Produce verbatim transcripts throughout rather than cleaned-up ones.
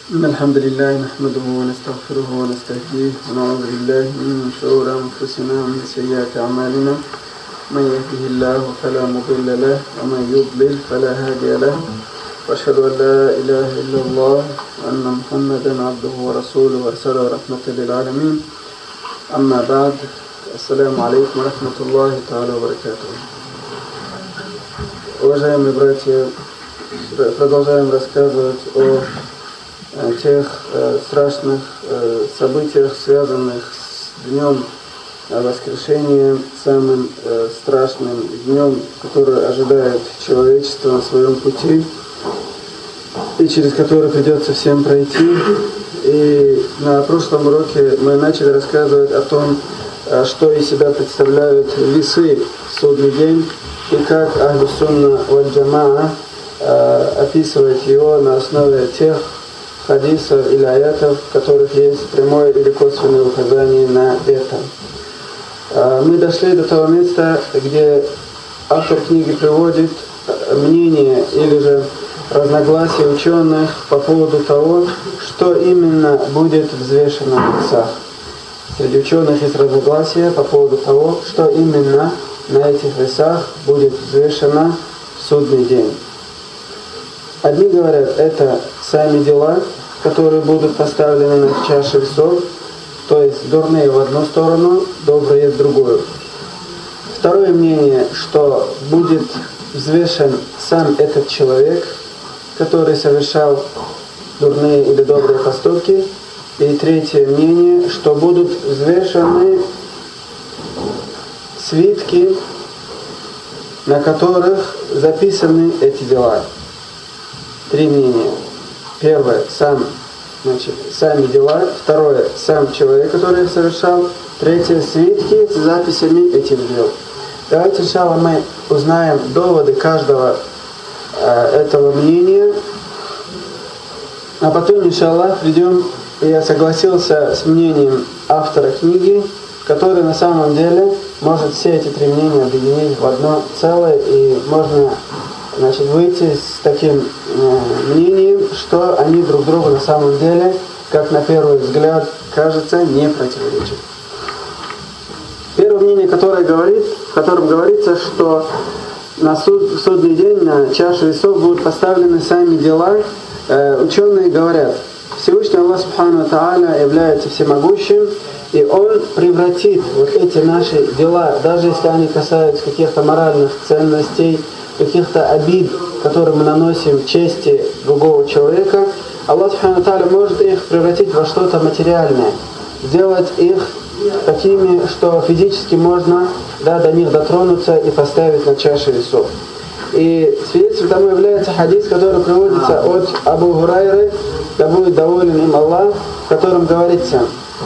إن الحمد لله نحمده ونستغفره ونستهديه ونعوذ بالله من شرور أنفسنا ومن سيئات أعمالنا من يهده الله فلا مضل له ومن يضلل فلا هادي له وأشهد أن لا إله إلا الله وأن محمدا عبده ورسوله وأرسله رحمة للعالمين. أما بعد، السلام عليكم ورحمة الله تعالى وبركاته. Уважаемые братья, продолжаем рассказывать о тех э, страшных э, событиях, связанных с днем воскрешения, самым э, страшным днем, который ожидает человечество на своем пути и через который придется всем пройти. И на прошлом уроке мы начали рассказывать о том, что из себя представляют весы в судный день и как Ахлю Сунна валь Джамаа э, описывает его на основе тех хадисов или аятов, в которых есть прямое или косвенное указание на это. Мы дошли до того места, где автор книги приводит мнение или же разногласия ученых по поводу того, что именно будет взвешено в весах. Среди ученых есть разногласия по поводу того, что именно на этих весах будет взвешено в судный день. Одни говорят, это сами дела, которые будут поставлены на чаше весов, то есть дурные в одну сторону, добрые в другую. Второе мнение, что будет взвешен сам этот человек, который совершал дурные или добрые поступки. И третье мнение, что будут взвешены свитки, на которых записаны эти дела. Три мнения. Первое, сам, значит, сами дела. Второе, сам человек, который их совершал. Третье, свитки с записями этих дел. Давайте сначала мы узнаем доводы каждого э, этого мнения, а потом, иншаллах, придем. Я согласился с мнением автора книги, который на самом деле может все эти три мнения объединить в одно целое, и можно, значит, выйти с таким э, мнением, что они друг другу на самом деле, как на первый взгляд кажется, не противоречат. Первое мнение, которое говорит, в котором говорится, что на суд, в судный день на чашу весов будут поставлены сами дела, э, ученые говорят, Всевышний Аллах Субхану ва Тааля является всемогущим, и Он превратит вот эти наши дела, даже если они касаются каких-то моральных ценностей, каких-то обид, которые мы наносим чести другого человека, Аллах Субхану ва Тааля может их превратить во что-то материальное, сделать их такими, что физически можно, да, до них дотронуться и поставить на чаше весов. И свидетельством тому является хадис, который приводится от Абу Гурайры, да будет доволен им Аллах, в котором говорится: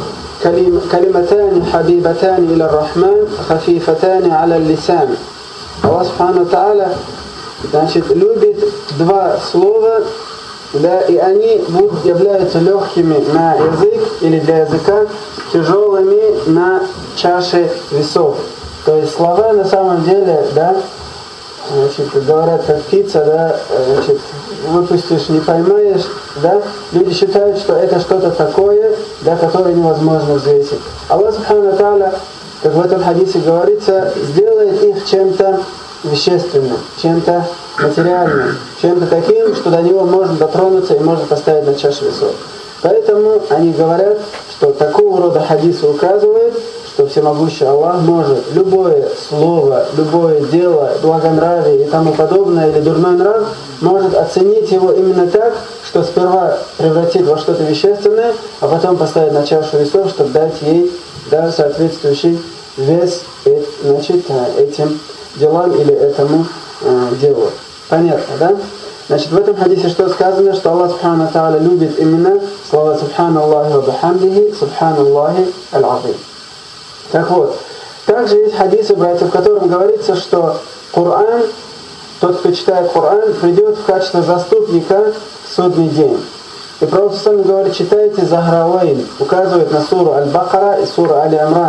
«Калиматани хабибатани иля рахман, хафифатани аля лисан». Аллах Субхану Тааля, значит, любит два слова, да, и они будут, являются легкими на язык или для языка, тяжелыми на чаше весов. То есть слова на самом деле, да, значит, говорят, как птица, да, значит, выпустишь, не поймаешь, да, люди считают, что это что-то такое, да, которое невозможно взвесить. Аллах Субхану Тааля, как в этом хадисе говорится, сделает их чем-то вещественным, чем-то материальным, чем-то таким, что до него можно дотронуться и можно поставить на чашу весов. Поэтому они говорят, что такого рода хадисы указывают, что всемогущий Аллах может любое слово, любое дело, благонравие и тому подобное, или дурной нрав, может оценить его именно так, что сперва превратит во что-то вещественное, а потом поставить на чашу весов, чтобы дать ей, да, соответствующий вес, значит, этим делам или этому э, делу. Понятно, да? Значит, в этом хадисе что сказано? Что Аллах Субхану Тааля любит именно слова Субхану Аллахи ва бихамдихи, Субхану Аллахи аль-Азим. Так вот, также есть хадисы, братья, в котором говорится, что Коран, тот, кто читает Коран, придет в качестве заступника в судный день. И Пророк сам говорит, читайте Захравайн, указывает на суру Аль-Бакара и суру Али Амран.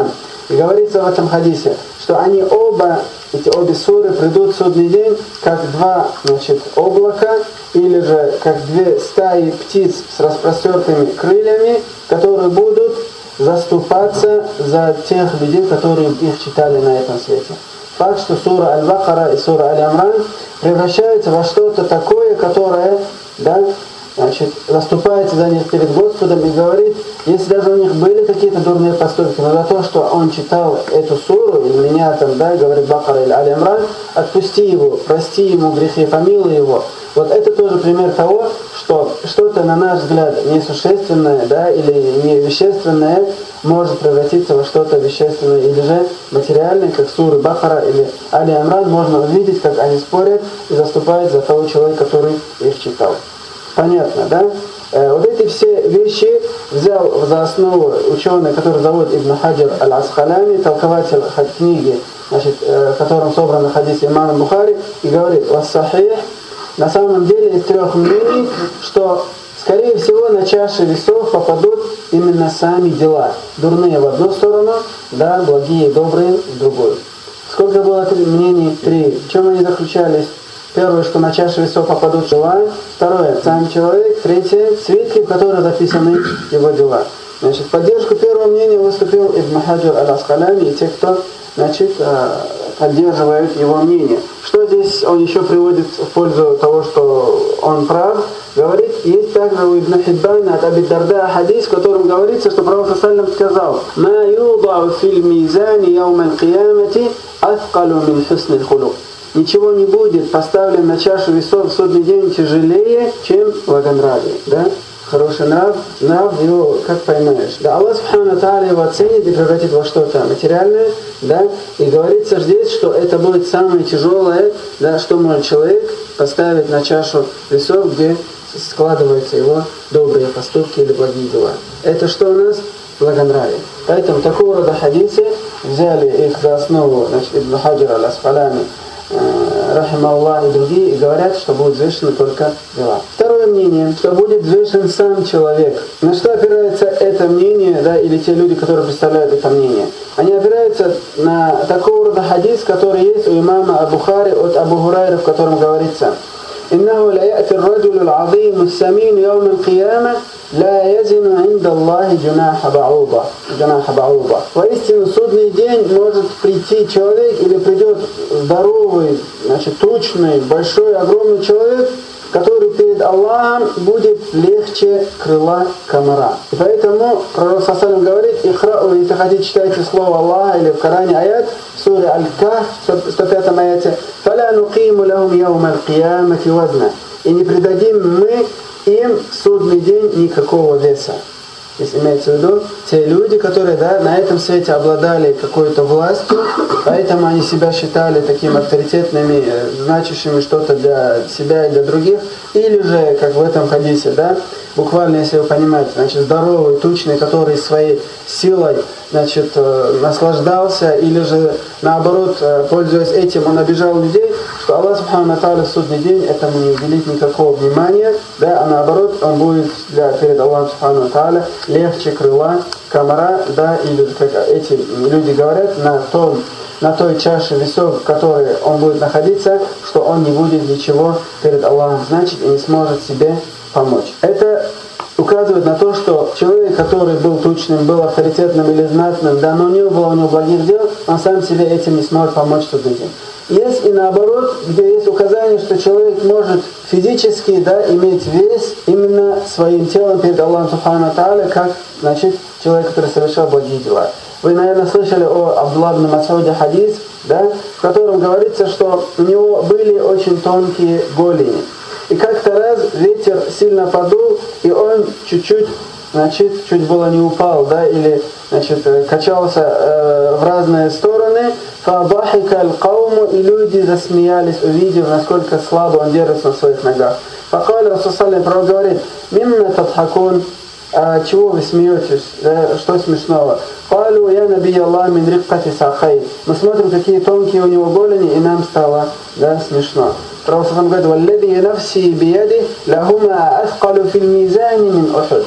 И говорится в этом хадисе, что они оба, эти обе суры, придут в судный день, как два, значит, облака, или же как две стаи птиц с распростертыми крыльями, которые будут заступаться за тех людей, которые их читали на этом свете. Факт, что сура Аль-Бакара и сура Аль-Амран превращаются во что-то такое, которое, да, значит, заступается за них перед Господом и говорит, если даже у них были какие-то дурные поступки, но за то, что он читал эту суру, или меня там, да, говорит Бакара или Аль-Амран, отпусти его, прости ему грехи, помилуй его. Вот это тоже пример того, что что-то, на наш взгляд, несущественное, да, или невещественное может превратиться во что-то вещественное или же материальное, как суры Бакара или Али-Амран, можно увидеть, как они спорят и заступают за того человека, который их читал. Понятно, да? Э, вот эти все вещи взял за основу ученый, который зовут Ибн Хаджар Аль-Аскаляни, толкователь книги, значит, э, в котором собран хадис имама Бухари, и говорит: «Вассахих», на самом деле из трех мнений, что, скорее всего, на чаше весов попадут именно сами дела. Дурные в одну сторону, да, благие и добрые в другую. Сколько было мнений? Три. В чем они заключались? Первое, что на чаше весов попадут дела. Второе, сам человек. Третье, свитки, в которых записаны его дела. Значит, в поддержку первого мнения выступил Ибн Хаджар Аль-Аскаляни и те, кто, значит, поддерживают его мнение. Что здесь он еще приводит в пользу того, что он прав? Говорит, есть также у Ибн Хиббана от Аби Дарда хадис, в котором говорится, что Пророк ﷺ сказал: «Ма юдау фил мизани яум аль-киямати аthqalu мин хусни аль-хулук». Ничего не будет поставлено на чашу весов в судный день тяжелее, чем благонравие. Да? Хороший нрав, нрав его как поймаешь. Да, Аллах Субхану Тааля его оценит и превратит во что-то материальное, да, и говорится здесь, что это будет самое тяжелое, да, что может человек поставить на чашу весов, где складываются его добрые поступки или благие дела. Это что у нас? Благонравие. Поэтому такого рода хадисы взяли их за основу, значит, Ибн Хаджар Аль-Аскаляни, рахималлах, и другие, и говорят, что будет взвешены только дела. Второе мнение, что будет взвешен сам человек. На что опирается это мнение, да, или те люди, которые представляют это мнение? Они опираются на такого рода хадис, который есть у имама Аль-Бухари от Абу Хурайры, в котором говорится: «Иннаху ла я'ти ар-раджулу аль-'азиму ас-самин яум аль-кияма ла язину инда Аллахи джунаха ба'уда». Джунаха ба'уда. Воистину, судный день может прийти человек, или придет здоровый, значит, тучный, большой, огромный человек, который перед Аллахом будет легче крыла комара. И поэтому Пророк ﷺ говорит: «Ихрау», если хотите, читайте слово Аллаха, или в Коране аят, в суре Аль-Кахф, в сто пятом аяте: «Фаля нукиму лахум яум аль-киямати вазна». И не придадим мы им в судный день никакого веса. Здесь имеется в виду те люди, которые, да, на этом свете обладали какой-то властью, поэтому они себя считали такими авторитетными, значащими что-то для себя и для других, или же, как в этом хадисе, да, буквально, если вы понимаете, значит, здоровый, тучный, который своей силой, значит, наслаждался, или же, наоборот, пользуясь этим, он обижал людей, что Аллах Субхану Тааля в судный день этому не уделит никакого внимания, да, а наоборот, он будет для, перед Аллахом Субхану Тааля легче крыла комара, да, или, как эти люди говорят, на том, на той чаше весов, в которой он будет находиться, что он не будет ничего перед Аллахом значить и не сможет себе помочь. Это указывает на то, что человек, который был тучным, был авторитетным или знатным, да, но не было у него благих дел, он сам себе этим не сможет помочь в судный день. Есть и наоборот, где есть указание, что человек может физически, да, иметь вес именно своим телом перед Аллахом Субхану Тааля, как, значит, человек, который совершал благие дела. Вы, наверное, слышали о Абдуллах ибн Мас'уде хадис, да, в котором говорится, что у него были очень тонкие голени. И как-то раз ветер сильно подул, и он чуть-чуть, значит, чуть было не упал, да, или, значит, качался э, в разные стороны. فَضَحِكَ الْقَوْمُ, и люди засмеялись, увидев, насколько слабо он держится на своих ногах. فَقَالَ Расул, пророк говорит: «Мимма тадхакун», а чего вы смеетесь, да, что смешного? «Калу я наби Аллах мин риккати сахай». Мы смотрим, какие тонкие у него голени, и нам стало, да, смешно. Пророк говорит: «Валлади нафси бияди лахума аthqalu фил мизани мин Ухуд».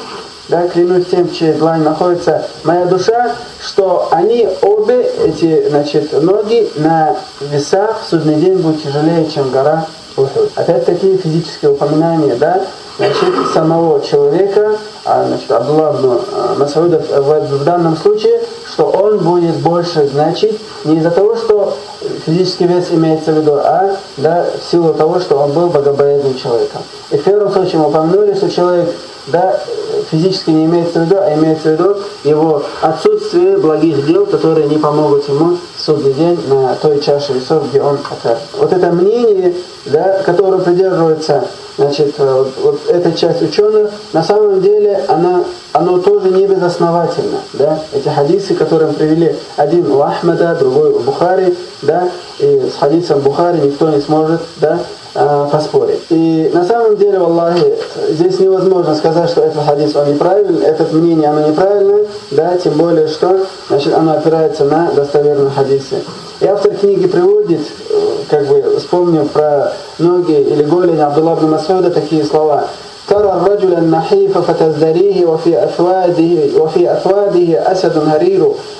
да, клянусь тем, в чьей длани находится моя душа, что они обе, эти, значит, ноги на весах в судный день будут тяжелее, чем гора Ухуд. Опять-таки физические упоминания, да, значит, самого человека, а, значит, Абдулла ибн Мас'уда в, в данном случае, что он будет больше значить не из-за того, что физический вес имеется в виду, а да, в силу того, что он был богобоязненным человеком. И в первом случае мы упомянули, что человек да, физически не имеется в виду, а имеется в виду его отсутствие благих дел, которые не помогут ему в судный день на той чаше весов, где он окажется. Вот это мнение, да, которое придерживается значит, вот, вот эта часть ученых, на самом деле она, оно тоже не безосновательно. Да? Эти хадисы, которые мы привели, один у Ахмада, другой у Бухари, да? И с хадисом Бухари никто не сможет да, поспорить. И на самом деле, валлахи, здесь невозможно сказать, что этот хадис он неправильный, это мнение оно неправильное, да? Тем более, что значит, оно опирается на достоверные хадисы. И автор книги приводит, как бы вспомнив про ноги или голень Абдулла ибн Мас'уда, такие слова. ترى الرجل النحيف فتزدريه وفي أثواده وفي أثواده أسد هرير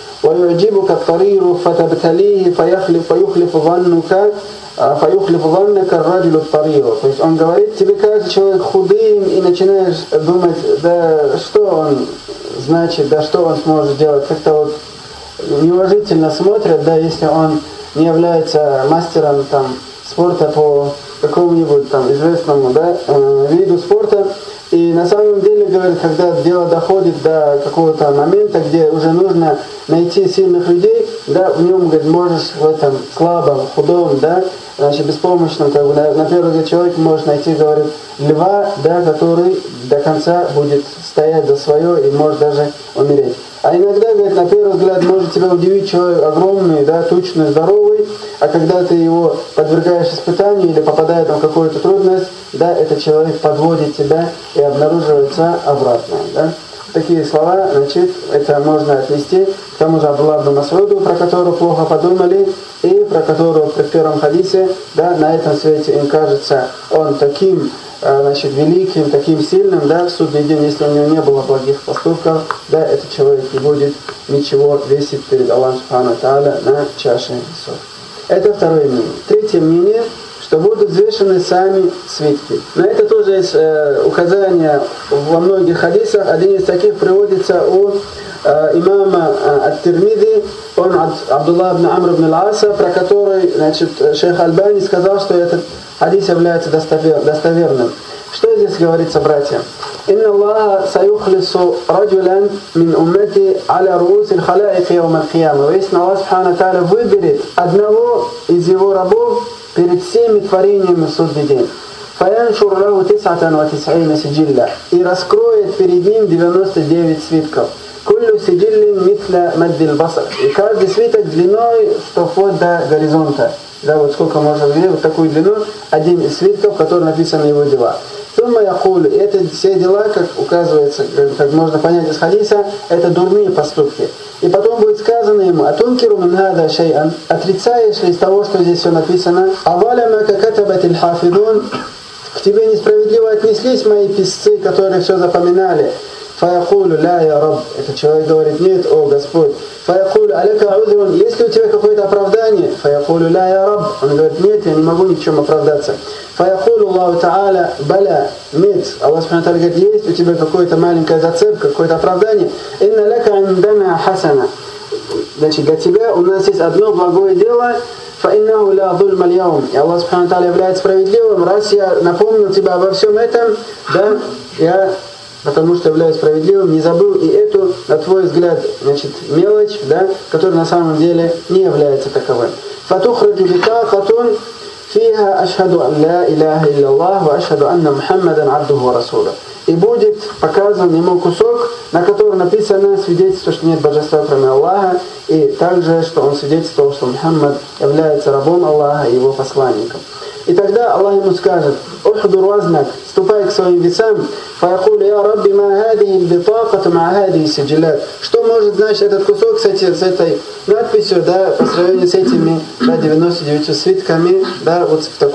ويعجبك الطرير فتبتليه فيخلف فيخلف ظنك فيخلف ظنك الرجل الطرير. То есть он говорит, тебе кажется человек худым и начинаешь думать, да что он значит, да что он сможет делать, как-то вот неуважительно смотрят, да, если он не является мастером там спорта по какому-нибудь там известному да, э, виду спорта. И на самом деле, говорит, когда дело доходит до какого-то момента, где уже нужно найти сильных людей, да, в нем, говорит, можешь в этом слабом, худом, да, значит, беспомощном, как бы, на, на первый взгляд человек может найти, говорит, льва, да, который до конца будет стоять за свое и может даже умереть. А иногда, говорит, на первый взгляд может тебя удивить человек огромный, да, тучный, здоровый, а когда ты его подвергаешь испытанию или попадает в какую-то трудность, да, этот человек подводит тебя и обнаруживается обратно. Да. Такие слова, значит, это можно отнести к тому же Абдулла ибн Мас'уду, про которого плохо подумали, и про которого при первом хадисе, да, на этом свете им кажется он таким, значит, великим, таким сильным, да, в судный день, если у него не было благих поступков, да, этот человек не будет ничего весить перед Аллахом Субхану Тааля на чаше весов. Это второе мнение. Третье мнение, что будут взвешены сами свитки. На это тоже есть э, указания во многих хадисах. Один из таких приводится у э, имама э, ат-Тирмизи, он от Абдулла ибн Амр ибн аль-Аса, про который, значит, шейх Альбани сказал, что этот хадис является достовер, достоверным. Что здесь говорится, братья? «Инна Аллаха саюхлису раджулян мин уммати аля руусиль халаики яум аль-кияма». Если Аллах Субхану Тааля выберет одного из его рабов перед всеми творениями в судный день. «Фаяншур лаху тис'атан ва тис'ина сиджилля». И раскроет перед ним девяносто девять свитков. «Куллю сиджиллин митля маддиль басар». И каждый свиток длиной, что вплоть до горизонта. Да, вот сколько можно видеть, вот такую длину, один из свитков, в котором написаны его дела. Сумма якулю, это все дела, как указывается, как можно понять из хадиса, это дурные поступки. И потом будет сказано ему, атункиру мин хада шай'ан, отрицаешь ли из того, что здесь все написано, аваляма какатабатиль хафидун, к тебе несправедливо отнеслись мои писцы, которые все запоминали. Фаякулю ля я раб, этот человек говорит, нет, о Господь. Фаякулю аляка узрун, есть ли у тебя какое-то оправдание? Фаякулю ля я раб, он говорит, нет, я не могу ни в чем оправдаться. Фаякулю Аллаху Та'аля баля, нет, Аллах Субхану Та'аля говорит, есть у тебя какое-то маленькое зацепка, какое-то оправдание. Инна ляка индана хасана, значит, для тебя у нас есть одно благое дело. فَإِنَّهُ لَا ظُلْمَ الْيَوْمِ. И Аллах Субхану Та'аля является справедливым, раз я напомнил тебя обо всем этом, да, я, потому что являюсь справедливым, не забыл и эту, на твой взгляд, значит, мелочь, да, которая на самом деле не является таковым. فَتُخْرَجُ بِطَاقَةٌ فِيهَا أَشْهَدُ أَنْ لَا إِلَهَ إِلَّا اللَّهُ وَأَشْهَدُ أَنَّ مُحَمَّدًا عَبْدُهُ وَرَسُولُهُ. И будет показан ему кусок, на котором написано свидетельство, что нет божества кроме Аллаха, и также, что он свидетельствовал, что Мухаммад является рабом Аллаха и его посланником. И тогда Аллах ему скажет, «Ухдур вазнак, ступай к своим весам, фаякулю я рабби ма хадихи битакату ма хадихи сиджилят». Что может значить этот кусок с, эти, с этой надписью, да, по сравнению с этими да, девяносто девятью свитками, да, вот в такую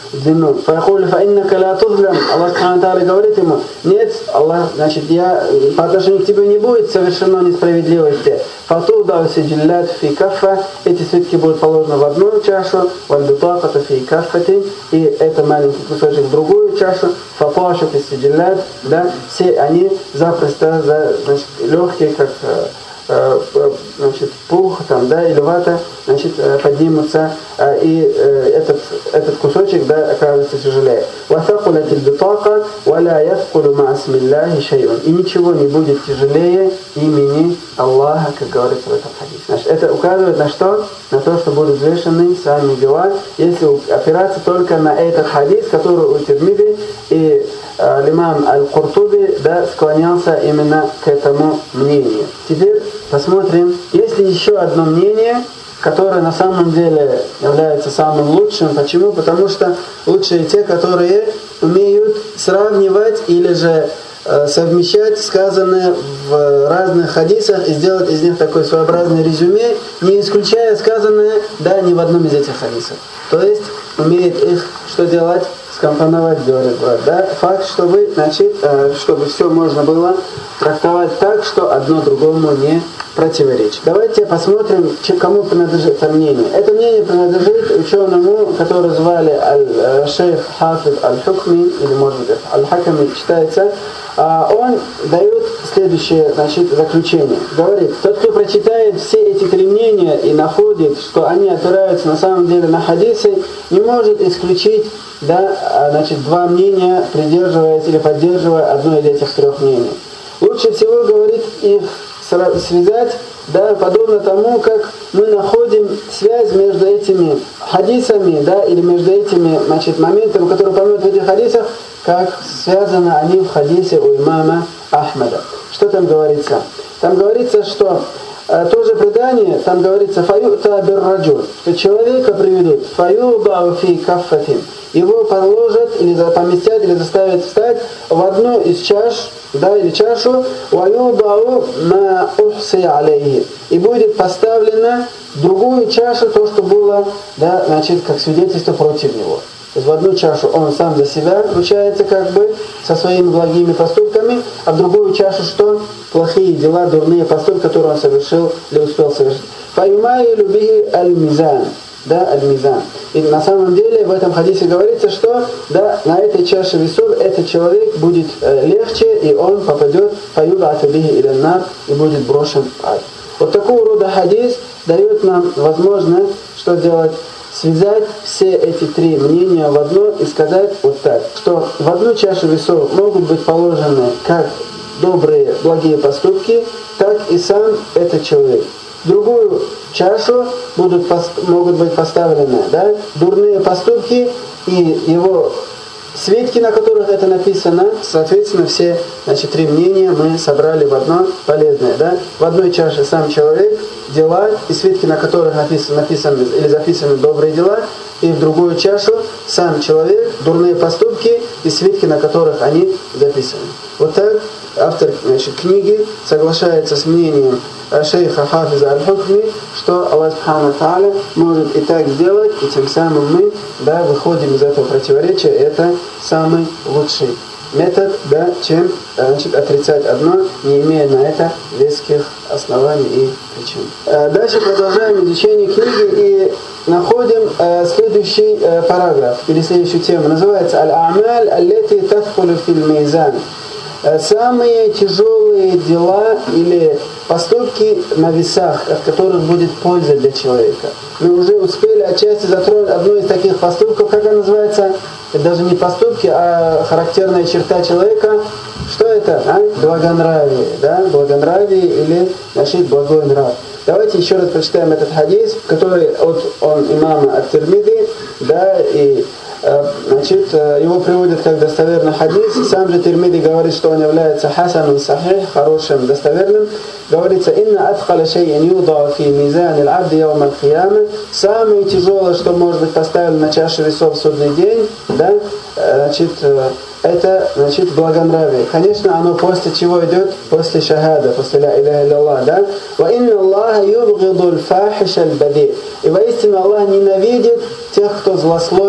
в длину. Фаяхули фаиннака ля тузлям. Аллах Субхану Тааля говорит ему: нет, Аллах, значит, я по отношению к тебе не будет совершено несправедливости. Фатуда сиджиллят фи каффа. Эти свитки будут положены в одну чашу, вальбитаката фи каффати, и это маленький кусочек в другую чашу. Фаташат и сиджиллят, да, все они запросто, за, значит, легкие, как значит, пух там, да, или вата, значит, поднимутся, и этот, этот кусочек, да, оказывается тяжелее. И ничего не будет тяжелее имени Аллаха, как говорится в этом хадисе. Значит, это указывает на что? На то, что будут взвешены сами дела, если опираться только на этот хадис, который у Тирмизи, и имам Аль-Куртуби, да, склонялся именно к этому мнению. Теперь посмотрим, есть ли еще одно мнение, которое на самом деле является самым лучшим. Почему? Потому что лучшие те, которые умеют сравнивать или же э, совмещать сказанное в разных хадисах и сделать из них такой своеобразный резюме, не исключая сказанное, да, ни в одном из этих хадисов. То есть умеет их что делать? Скомпоновать, говорит брат, да? Факт, чтобы, значит, э, чтобы все можно было трактовать так, что одно другому не противоречит. Давайте посмотрим, кому принадлежит это мнение. Это мнение принадлежит ученому, которого звали Аль-Шейх Хафид Аль-Хукми, или может быть Аль-Хаками читается. Он дает следующее, значит, заключение. Говорит: тот, кто прочитает все эти три мнения и находит, что они опираются на самом деле на хадисы, не может исключить, да, значит, два мнения, придерживаясь или поддерживая одно из этих трех мнений. Лучше всего, говорит, их связать, да, подобно тому, как мы находим связь между этими хадисами, да, или между этими, значит, моментами, которые упомянуты в этих хадисах, как связаны они в хадисе у имама Ахмада. Что там говорится? Там говорится, что э, тоже предание, там говорится «фаюта бир-раджуль», что человека приведут «фаюдау фи каффатин», его положат или поместят, или заставят встать в одну из чаш, да, или чашу, «ваюдау ма ухси алейхи», и будет поставлена в другую чашу то, что было, да, значит, как свидетельство против него. То есть в одну чашу он сам за себя ручается, как бы, со своими благими поступками, а в другую чашу что? Плохие дела, дурные поступки, которые он совершил или успел совершить. «Фаюмай любихи аль-мизан». Да, аль-мизан. И на самом деле в этом хадисе говорится, что, да, на этой чаше весов этот человек будет э, легче, и он попадет «фаюда атабихи иль-нар» и будет брошен в ад. Вот такого рода хадис дает нам возможность, что делать? Связать все эти три мнения в одно и сказать вот так, что в одну чашу весов могут быть положены как добрые, благие поступки, так и сам этот человек. В другую чашу будут, могут быть поставлены, да, дурные поступки и его свитки, на которых это написано. Соответственно, все, значит, три мнения мы собрали в одно полезное. Да? В одной чаше сам человек, дела и свитки, на которых написаны, написаны или записаны добрые дела, и в другую чашу сам человек, дурные поступки и свитки, на которых они записаны. Вот так автор, значит, книги соглашается с мнением шейха Хафиза Аль-Хукми, что Аллах Субхану Тааля может и так сделать, и тем самым мы, да, выходим из этого противоречия. Это самый лучший метод, да, чем, значит, отрицать одно, не имея на это веских оснований и причин. Дальше продолжаем изучение книги и находим э, следующий э, параграф или следующую тему. Называется «Аль-А'маль аллати тадхулу фил мизан». Самые тяжелые дела или поступки на весах, от которых будет польза для человека. Мы уже успели отчасти затронуть одну из таких поступков, как она называется? Это даже не поступки, а характерная черта человека. Что это? А? Благонравие. Да? Благонравие или, значит, благой нрав. Давайте еще раз прочитаем этот хадис, который от он, имама Ат-Тирмизи, да, и значит, его приводят как достоверный хадис. Сам же Тирмизи говорит, что он является хасанун сахих, хорошим, достоверным. Говорится: «Инна адхаля шей'ин юдау фи мизан аль-абди яум аль-кияма». Самое тяжелое, что может быть поставлено на чашу весов в судный день, да, значит, это, значит, благонравие. Конечно, оно после чего идет? После шахада, после ля иляха илляллах, да? «Ва инна Аллаха юбгиду аль-фахиша аль-бади». И воистину Аллах ненавидит тех, кто злословит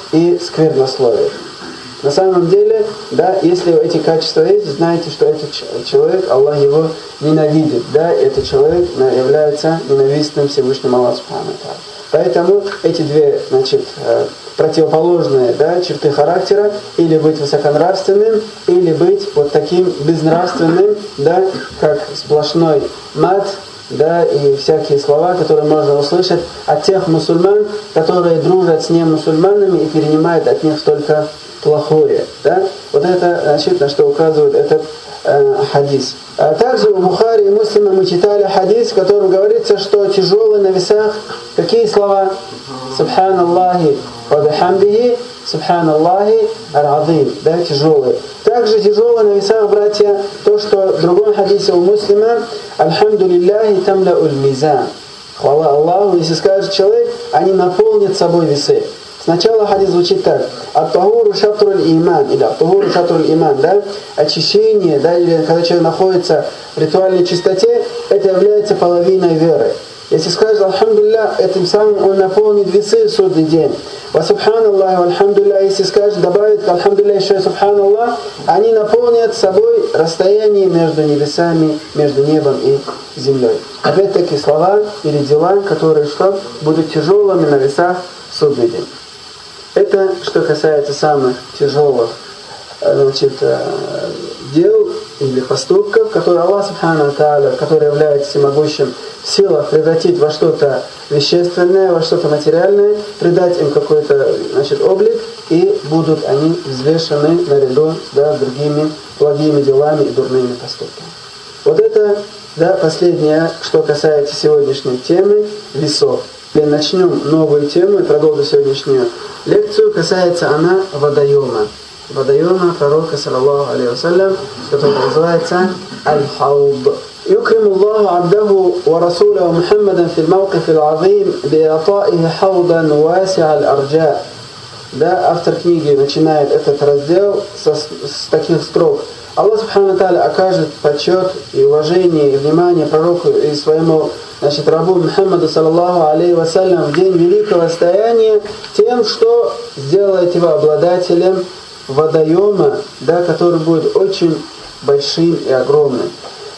и сквернословие. На самом деле, да, если эти качества есть, знаете, что этот человек, Аллах его ненавидит, да, этот человек является ненавистным Всевышним Аллаху Субхану ва Тааля. Поэтому эти две, значит, противоположные, да, черты характера, или быть высоконравственным, или быть вот таким безнравственным, да, как сплошной мат, да, и всякие слова, которые можно услышать от тех мусульман, которые дружат с немусульманами и перенимают от них только плохое. Да? Вот это, значит, на что указывает этот э, хадис. А также у Бухари и Муслима мы читали хадис, в котором говорится, что тяжелые на весах, какие слова? Субханаллахи ва бихамдихи, Субханаллахи аль-Азим, да, тяжелые. Также тяжелые на весах, братья, то, что в другом хадисе у Муслима, Альхамдулиллахи тамля уль-мизан. Хвала Аллаху, если скажет человек, они наполнят собой весы. Сначала хадис звучит так: ат-тахуру шатруль иман, или ат-тахуру шатруль иман, да, очищение, да, или когда человек находится в ритуальной чистоте, это является половиной веры. Если скажет «Альхамдулилля», этим самым он наполнит весы в судный день. «Ва субханаллах, ва альхамдулилля», если скажет, добавит к «Альхамдулилля» еще и «Субханаллах», они наполнят собой расстояние между небесами, между небом и землей. Опять-таки слова или дела, которые что, будут тяжелыми на весах в судный день. Это что касается самых тяжелых, значит, дел или поступков, которые Аллах Субхану ва Тааля, который является всемогущим, в силах превратить во что-то вещественное, во что-то материальное, придать им какой-то, значит, облик, и будут они взвешены наряду, да, с другими благими делами и дурными поступками. Вот это, да, последнее, что касается сегодняшней темы весов. И начнем новую тему и продолжим сегодняшнюю лекцию. Касается она водоема. Водоема пророка, саллаллаху алейхи вассалям, который называется Аль-Хауд. يكرم الله عبده ورسوله محمدا في الموقف العظيم بإعطائه حوضا واسع الأرجاء. Да, автор книги начинает этот раздел со, с таких строк. Аллах Субхану ва Тааля окажет почет и уважение и внимание пророку и своему, значит, рабу Мухаммаду саллаллаху алейхи вассалям в день великого расстояния тем, что сделает его обладателем водоема, да, который будет очень большим и огромным.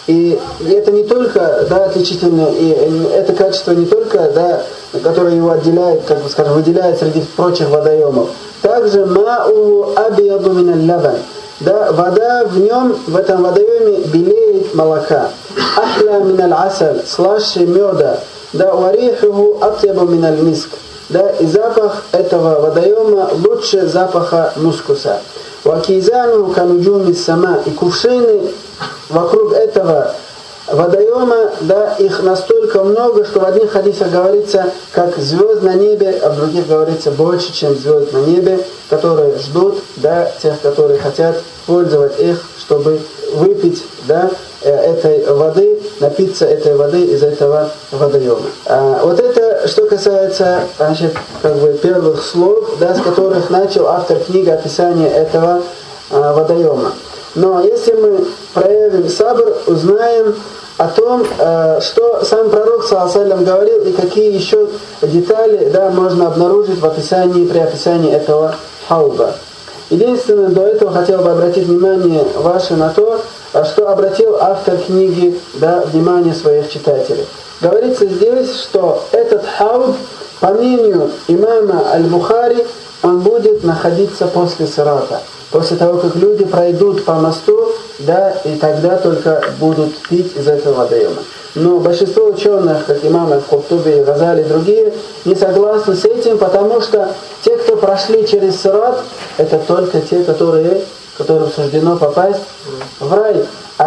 И это не только, да, отличительно, и это качество не только, да, которое его отделяет, как бы скажем, выделяет среди прочих водоемов. Также ма'у абияду миналь лабан. Да, вода в нем, в этом водоеме, белеет молока. Ахля миналь асаль, слаще меда. Да, варихуху атьябу миналь миск. Да, и запах этого водоема лучше запаха мускуса. Вакизану кануджуми сама, и кувшины вокруг этого водоема, да, их настолько много, что в одних хадисах говорится, как звезд на небе, а в других говорится больше, чем звезд на небе, которые ждут, да, тех, которые хотят пользовать их, чтобы выпить, да, этой воды, напиться этой воды из этого водоема. А, вот это, что касается, значит, как бы первых слов, да, с которых начал автор книги описание этого а, водоема. Но если мы проявим сабр, узнаем о том, что сам пророк саллаллаху алейхи ва саллям говорил и какие еще детали, да, можно обнаружить в описании, при описании этого хауда. Единственное, до этого хотел бы обратить внимание ваше на то, что обратил автор книги, да, внимание своих читателей. Говорится здесь, что этот хауд, по мнению имама Аль-Бухари, он будет находиться после сирата. После того, как люди пройдут по мосту, да, и тогда только будут пить из этого водоема. Но большинство ученых, как имам Аль-Куртуби, Газали и другие, не согласны с этим, потому что те, кто прошли через сират, это только те, которые, которым суждено попасть в рай.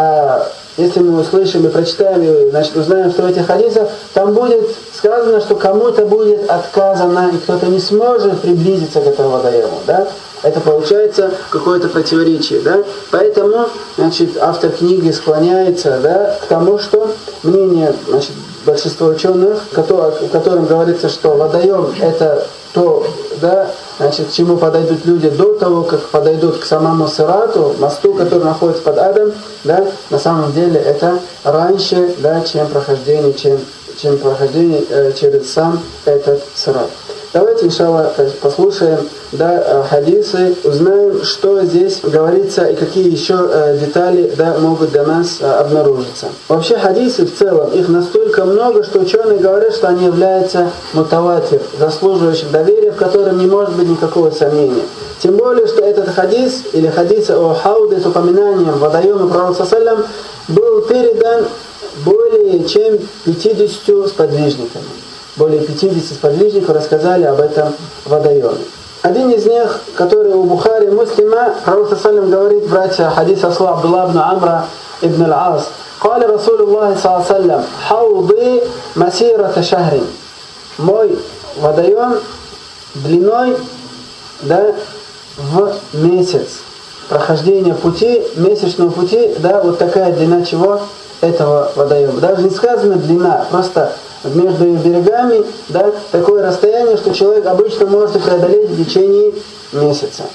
А если мы услышим и прочитаем, значит, узнаем, что в этих хадисах, там будет сказано, что кому-то будет отказано, и кто-то не сможет приблизиться к этому водоему, да? Это получается какое-то противоречие, да? Поэтому, значит, автор книги склоняется, да, к тому, что мнение, значит, большинства ученых, в котором говорится, что водоем это то, да, значит, к чему подойдут люди до того, как подойдут к самому сирату, мосту, который находится под адом, да, на самом деле это раньше, да, чем прохождение, чем, чем прохождение э, через сам этот сират. Давайте, иншаллах, послушаем, да, хадисы, узнаем, что здесь говорится и какие еще э, детали, да, могут для нас э, обнаружиться. Вообще хадисы в целом, их настолько много, что ученые говорят, что они являются мутаватир, заслуживающим доверия, в котором не может быть никакого сомнения. Тем более, что этот хадис, или хадис о хауде с упоминанием водоема пророка саллям, был передан более чем пятьюдесятью сподвижниками. Более пятидесяти сподвижников рассказали об этом водоеме. Один из них, который у Бухари Муслима, пророк саллям говорит, братья, хадис осла Абдулла ибн Амра ибн аль-Ас, قال رسول الله صلى الله عليه وسلم حوضي مسيرة شهر. Мой водоем длиной, да, в месяц. Прохождение пути, месячного пути, да, вот такая длина чего? Этого водоема. Даже не сказано длина, просто между берегами, да, такое расстояние, что человек обычно может преодолеть в течение месяца.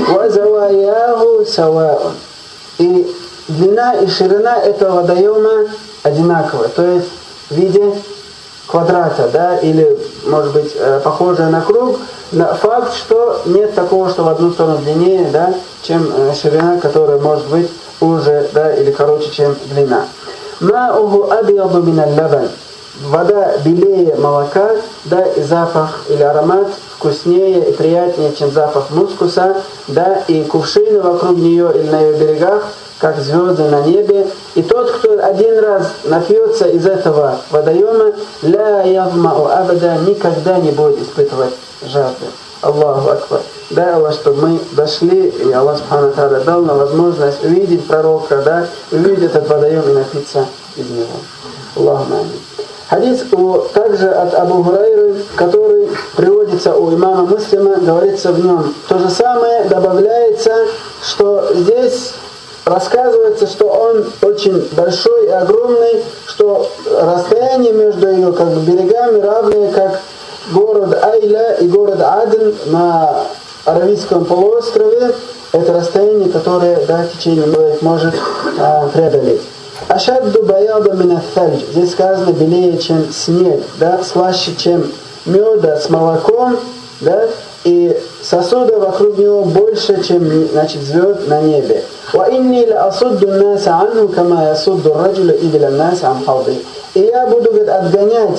И длина и ширина этого водоема одинаковые, то есть в виде квадрата, да, или, может быть, похожее на круг, на факт, что нет такого, что в одну сторону длиннее, да, чем ширина, которая может быть уже, да, или короче, чем длина. Ма'уху абьяду миналь лабан. Вода белее молока, да, и запах или аромат вкуснее и приятнее, чем запах мускуса, да, и кувшины вокруг нее или на ее берегах, как звезды на небе. И тот, кто один раз напьется из этого водоема, ля явмау абада, никогда не будет испытывать жажды. Аллаху акбар. Дай Аллах, чтобы мы дошли, и Аллах Субхану Тааля дал нам возможность увидеть пророка, да, увидеть этот водоем и напиться из него. Аллаху амин. Хадис у, также от Абу Хурайры, который приводится у имама Муслима, говорится в нем. То же самое добавляется, что здесь рассказывается, что он очень большой и огромный, что расстояние между ее как бы берегами равное, как город Айля и город Аден на Аравийском полуострове. Это расстояние, которое, да, в течение человек может а, преодолеть. Ашадду баяда мина тальдж. Здесь сказано белее, чем снег, да, слаще, чем меда с молоком, да, и сосуда вокруг него больше, чем, значит, звезд на небе. Ва инни ла асудду наса анну кама ясудду раджуля ибля наса ан хауди. И я буду, говорит, отгонять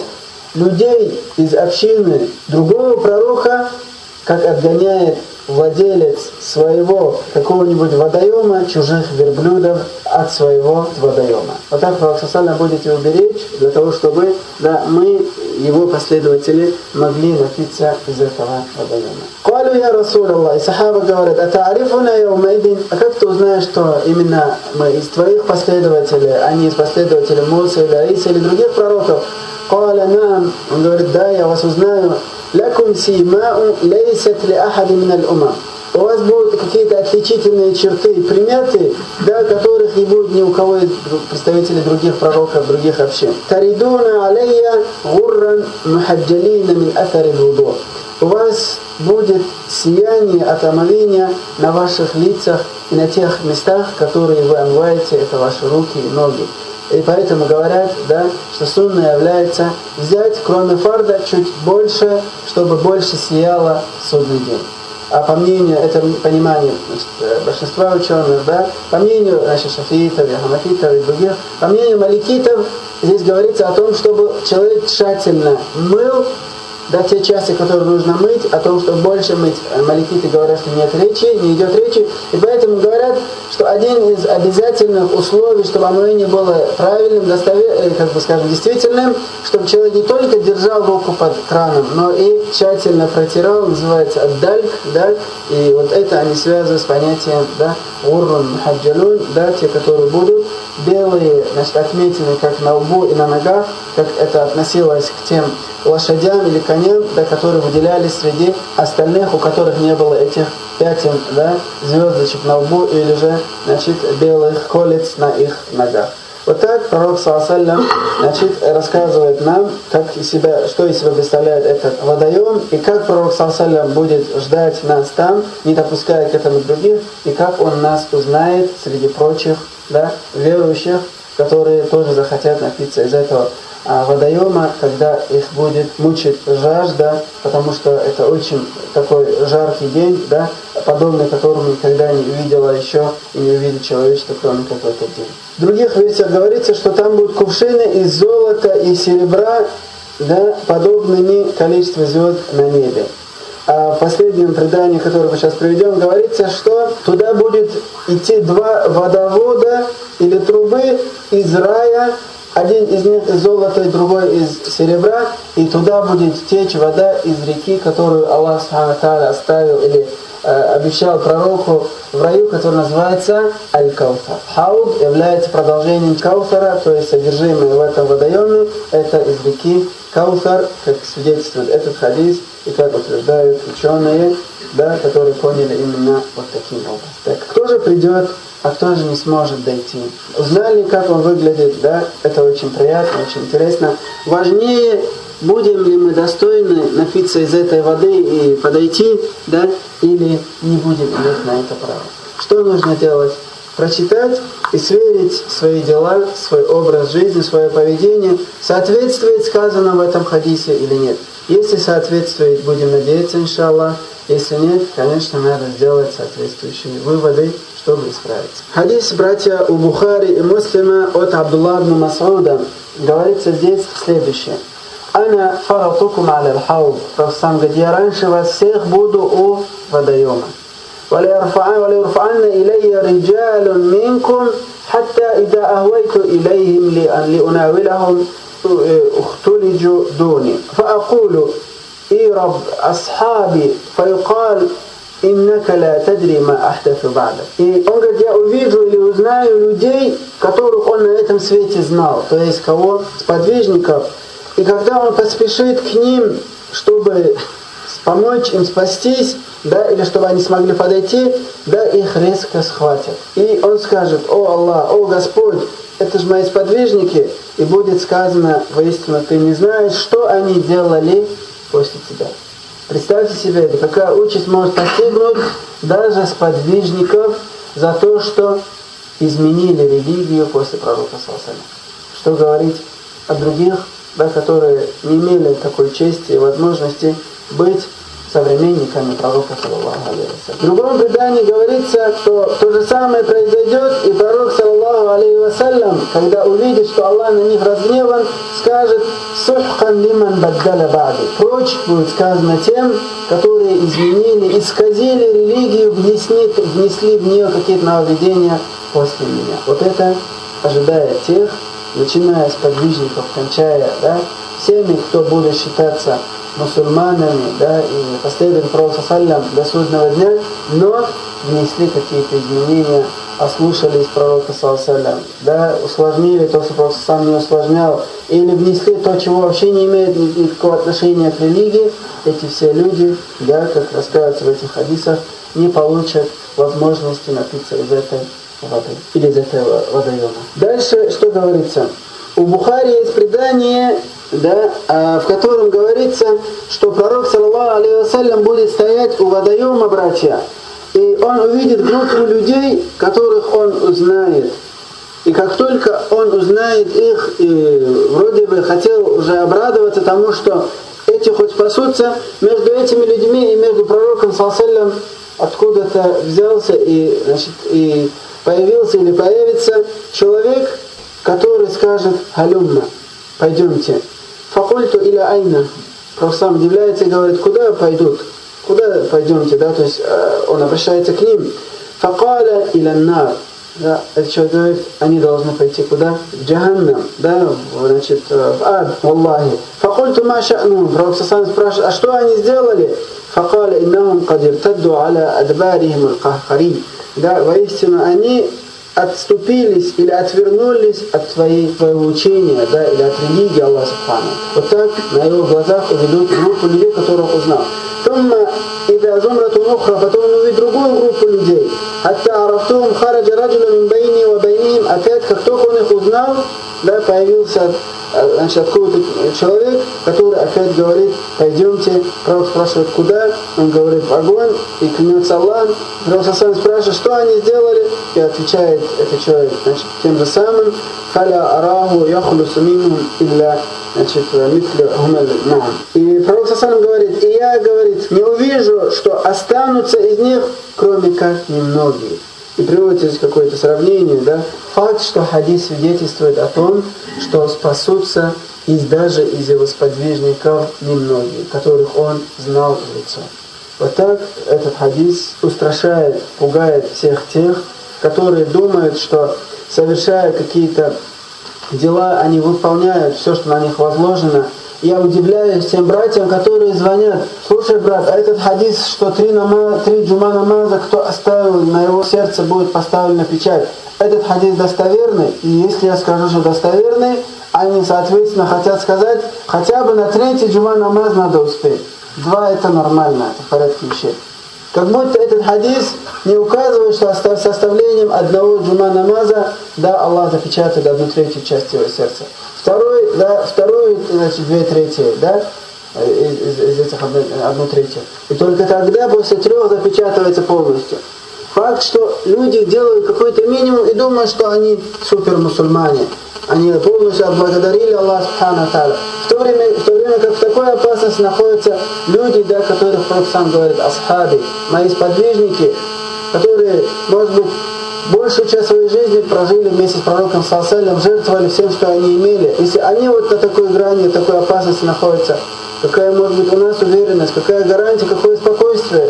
людей из общины другого пророка, как отгоняет владелец своего какого-нибудь водоема чужих верблюдов от своего водоема. Вот так пророк саллям будет его беречь, для того, чтобы, да, мы, его последователи, могли напиться из этого водоема. «Калу я Расул Аллах», и сахаба говорят, «Атаарифуна яумайдин», а как ты узнаешь, что именно мы из твоих последователей, а не из последователей Мусы или Иса или других пророков? «Каля нам», он говорит, да, я вас узнаю, «Лякум симау лейсат ли ахади миналь умам». У вас будут какие-то отличительные черты, приметы, да, которых не будет ни у кого из представителей других пророков, других общин. «Таридуна алейя гурран мухаджалина мин атари вуду». У вас будет сияние от омовения на ваших лицах и на тех местах, которые вы омываете, это ваши руки и ноги. И поэтому говорят, да, что сунна является взять, кроме фарда, чуть больше, чтобы больше сияло судный день. А по мнению, это понимание, значит, большинства ученых, да, по мнению, значит, шафиитов, ханафитов и других, по мнению маликитов, здесь говорится о том, чтобы человек тщательно мыл, да, те части, которые нужно мыть, о том, что больше мыть, маликиты говорят, что нет речи, не идет речи, и поэтому говорят, что один из обязательных условий, чтобы омовение было правильным, достовер... как бы скажем, действительным, чтобы человек не только держал руку под краном, но и тщательно протирал, называется аддальк, да, и вот это они связывают с понятием, да, уррун мухаджалун, да, те, которые будут белые, значит, отметины как на лбу и на ногах, как это относилось к тем лошадям или коням, да, которые выделялись среди остальных, у которых не было этих пятен, да, звездочек на лбу или же, значит, белых колец на их ногах. Вот так пророк саллаллаху, значит, рассказывает нам, как из себя, что из себя представляет этот водоем, и как пророк саллаллаху будет ждать нас там, не допуская к этому других, и как он нас узнает среди прочих, да, верующих, которые тоже захотят напиться из этого водоема, когда их будет мучить жажда, потому что это очень такой жаркий день, да, подобный которому никогда не увидела еще и не увидит человечество, кроме как в этот день. В других версиях говорится, что там будут кувшины из золота и серебра, да, подобными количеству звезд на небе. А в последнем предании, которое мы сейчас приведем, говорится, что туда будет идти два водовода или трубы из рая, один из них из золота, другой из серебра, и туда будет течь вода из реки, которую Аллах Субхану ва Тааля оставил или э, обещал пророку в раю, который называется Аль-Каутар. Хауд является продолжением Каутара, то есть содержимое в этом водоеме, это из реки Каутар, как свидетельствует этот хадис, и как утверждают ученые, да, которые поняли именно вот таким образом. Так, кто же придет, а кто же не сможет дойти? Узнали, как он выглядит, да, это очень приятно, очень интересно. Важнее, будем ли мы достойны напиться из этой воды и подойти, да, или не будем иметь на это право. Что нужно делать? Прочитать и сверить свои дела, свой образ жизни, свое поведение, соответствует сказанному в этом хадисе или нет. Если соответствует, будем надеяться, иншаллах. Если нет, конечно, надо сделать соответствующие выводы, чтобы исправиться. Хадис, братья, у Бухари и Муслима от Абдулла ибн Мас'уда говорится здесь следующее. «Ана фаратукум аля ал-хауд». Пророк сам говорит, я раньше вас всех буду у водоема. وَلَيُرْفَعَنَّ إِلَيَّ رِجَالٌ مِنْكُمْ حَتَّى إِذَا أَهْوَيْتُ إِلَيْهِمْ لِأُنَاوِلَهُمْ اختلج دوني فأقول إي رب أصحابي فيقال إنك لا تدري ما أحدث بعدك. И он говорит, я увижу или узнаю людей, которых он на этом свете знал, то есть кого? Сподвижников. И когда он поспешит к ним, чтобы помочь им спастись, да, или чтобы они смогли подойти, да, их резко схватят. И он скажет, о Аллах, о Господь, это же мои сподвижники, и будет сказано, воистину ты не знаешь, что они делали после тебя. Представьте себе, какая участь может постигнуть даже сподвижников за то, что изменили религию после пророка саллаллаху алейхи ва саллям. Что говорить о других, да, которые не имели такой чести и возможности быть современниками пророка саллаллаху алейхи ва саллям. В другом предании говорится, что то же самое произойдет, и пророк саллаллаху алейхи ва саллям, когда увидит, что Аллах на них разгневан, скажет «Суххан лиман баддаля ба'ди». Прочь будет сказано тем, которые изменили, исказили религию, внесли, внесли в нее какие-то нововведения после меня. Вот это ожидает тех, начиная с подвижников, кончая, да, всеми, кто будет считаться мусульманами, да, и последователями пророка саллям до судного дня, но внесли какие-то изменения, ослушались пророка саллям, да, усложнили то, что пророк сам не усложнял, или внесли то, чего вообще не имеет никакого отношения к религии. Эти все люди, да, как рассказывается в этих хадисах, не получат возможности напиться из этой воды, или из этого водоема. Дальше что говорится? У Бухари есть предание, да, в котором говорится, что пророк саллаллаху алейхи ва саллям будет стоять у водоема, братья, и он увидит группу людей, которых он узнает. И как только он узнает их, и вроде бы хотел уже обрадоваться тому, что эти хоть спасутся, между этими людьми и между пророком саллаллаху алейхи ва саллям откуда-то взялся и, значит, и появился или появится человек, который скажет «Халюмма, пойдемте». «Факульту или айна». Пророк сам удивляется и говорит, куда пойдут? Куда пойдемте? Да? То есть он обращается к ним. «Факаля иля нар». Да? Этот человек говорит, они должны пойти куда? В джаханнам, да? Значит, в ад, валлахи. «Факульту ма ша'нун». Пророк сам спрашивает, а что они сделали? «Факаля иннахум кадир тадду аля адбарихим аль-кахари». Да, воистину они отступились или отвернулись от твоей, твоего учения, да, или от религии Аллаха Субхану. Вот так на его глазах уведут группу людей, которых узнал. Тумма ида зумрату мухра, потом он увидит другую группу людей. Хатта арафтухум хараджа раджула мин байни ва байнихим. Опять, как только он их узнал, да, появился значит, откуда-то человек, который опять говорит, пойдемте. Пророк спрашивает, куда? Он говорит, в огонь, и клянется Аллахом. Пророк спрашивает, что они сделали? И отвечает этот человек, значит, тем же самым, «Халя араху яхлусу минхум илля», значит, «митля гумаль наам». И пророк говорит, и я, говорит, не увижу, что останутся из них, кроме как немногие. И приводится здесь какое-то сравнение, да? Факт, что хадис свидетельствует о том, что спасутся из, даже из его сподвижников немногие, которых он знал в лицо. Вот так этот хадис устрашает, пугает всех тех, которые думают, что, совершая какие-то дела, они выполняют все, что на них возложено. Я удивляюсь тем братьям, которые звонят: слушай, брат, а этот хадис, что три, намаз, три джума намаза, кто оставил, на его сердце будет поставлена печать. Этот хадис достоверный, и если я скажу, что достоверный, они, соответственно, хотят сказать, хотя бы на третий джума намаз надо успеть. Два — это нормально, это в порядке вещей. Как будто этот хадис не указывает, что составлением одного джума намаза, да, Аллах запечатает одну третью часть его сердца. Второй, да, второй, значит, две трети, да, из, из этих одну, одну третью. И только тогда после трех запечатывается полностью. Факт, что люди делают какой-то минимум и думают, что они супер-мусульмане. Они полностью отблагодарили Аллаха Субхану Тааля. В то время, в то время как в такой опасности находятся люди, да, которых Пророк сам говорит, асхаби, мои сподвижники, которые, может быть, большую часть своей жизни прожили вместе с пророком саллаллаху алейхи ва саллям, жертвовали всем, что они имели. Если они вот на такой грани, такой опасности находятся, какая может быть у нас уверенность, какая гарантия, какое спокойствие?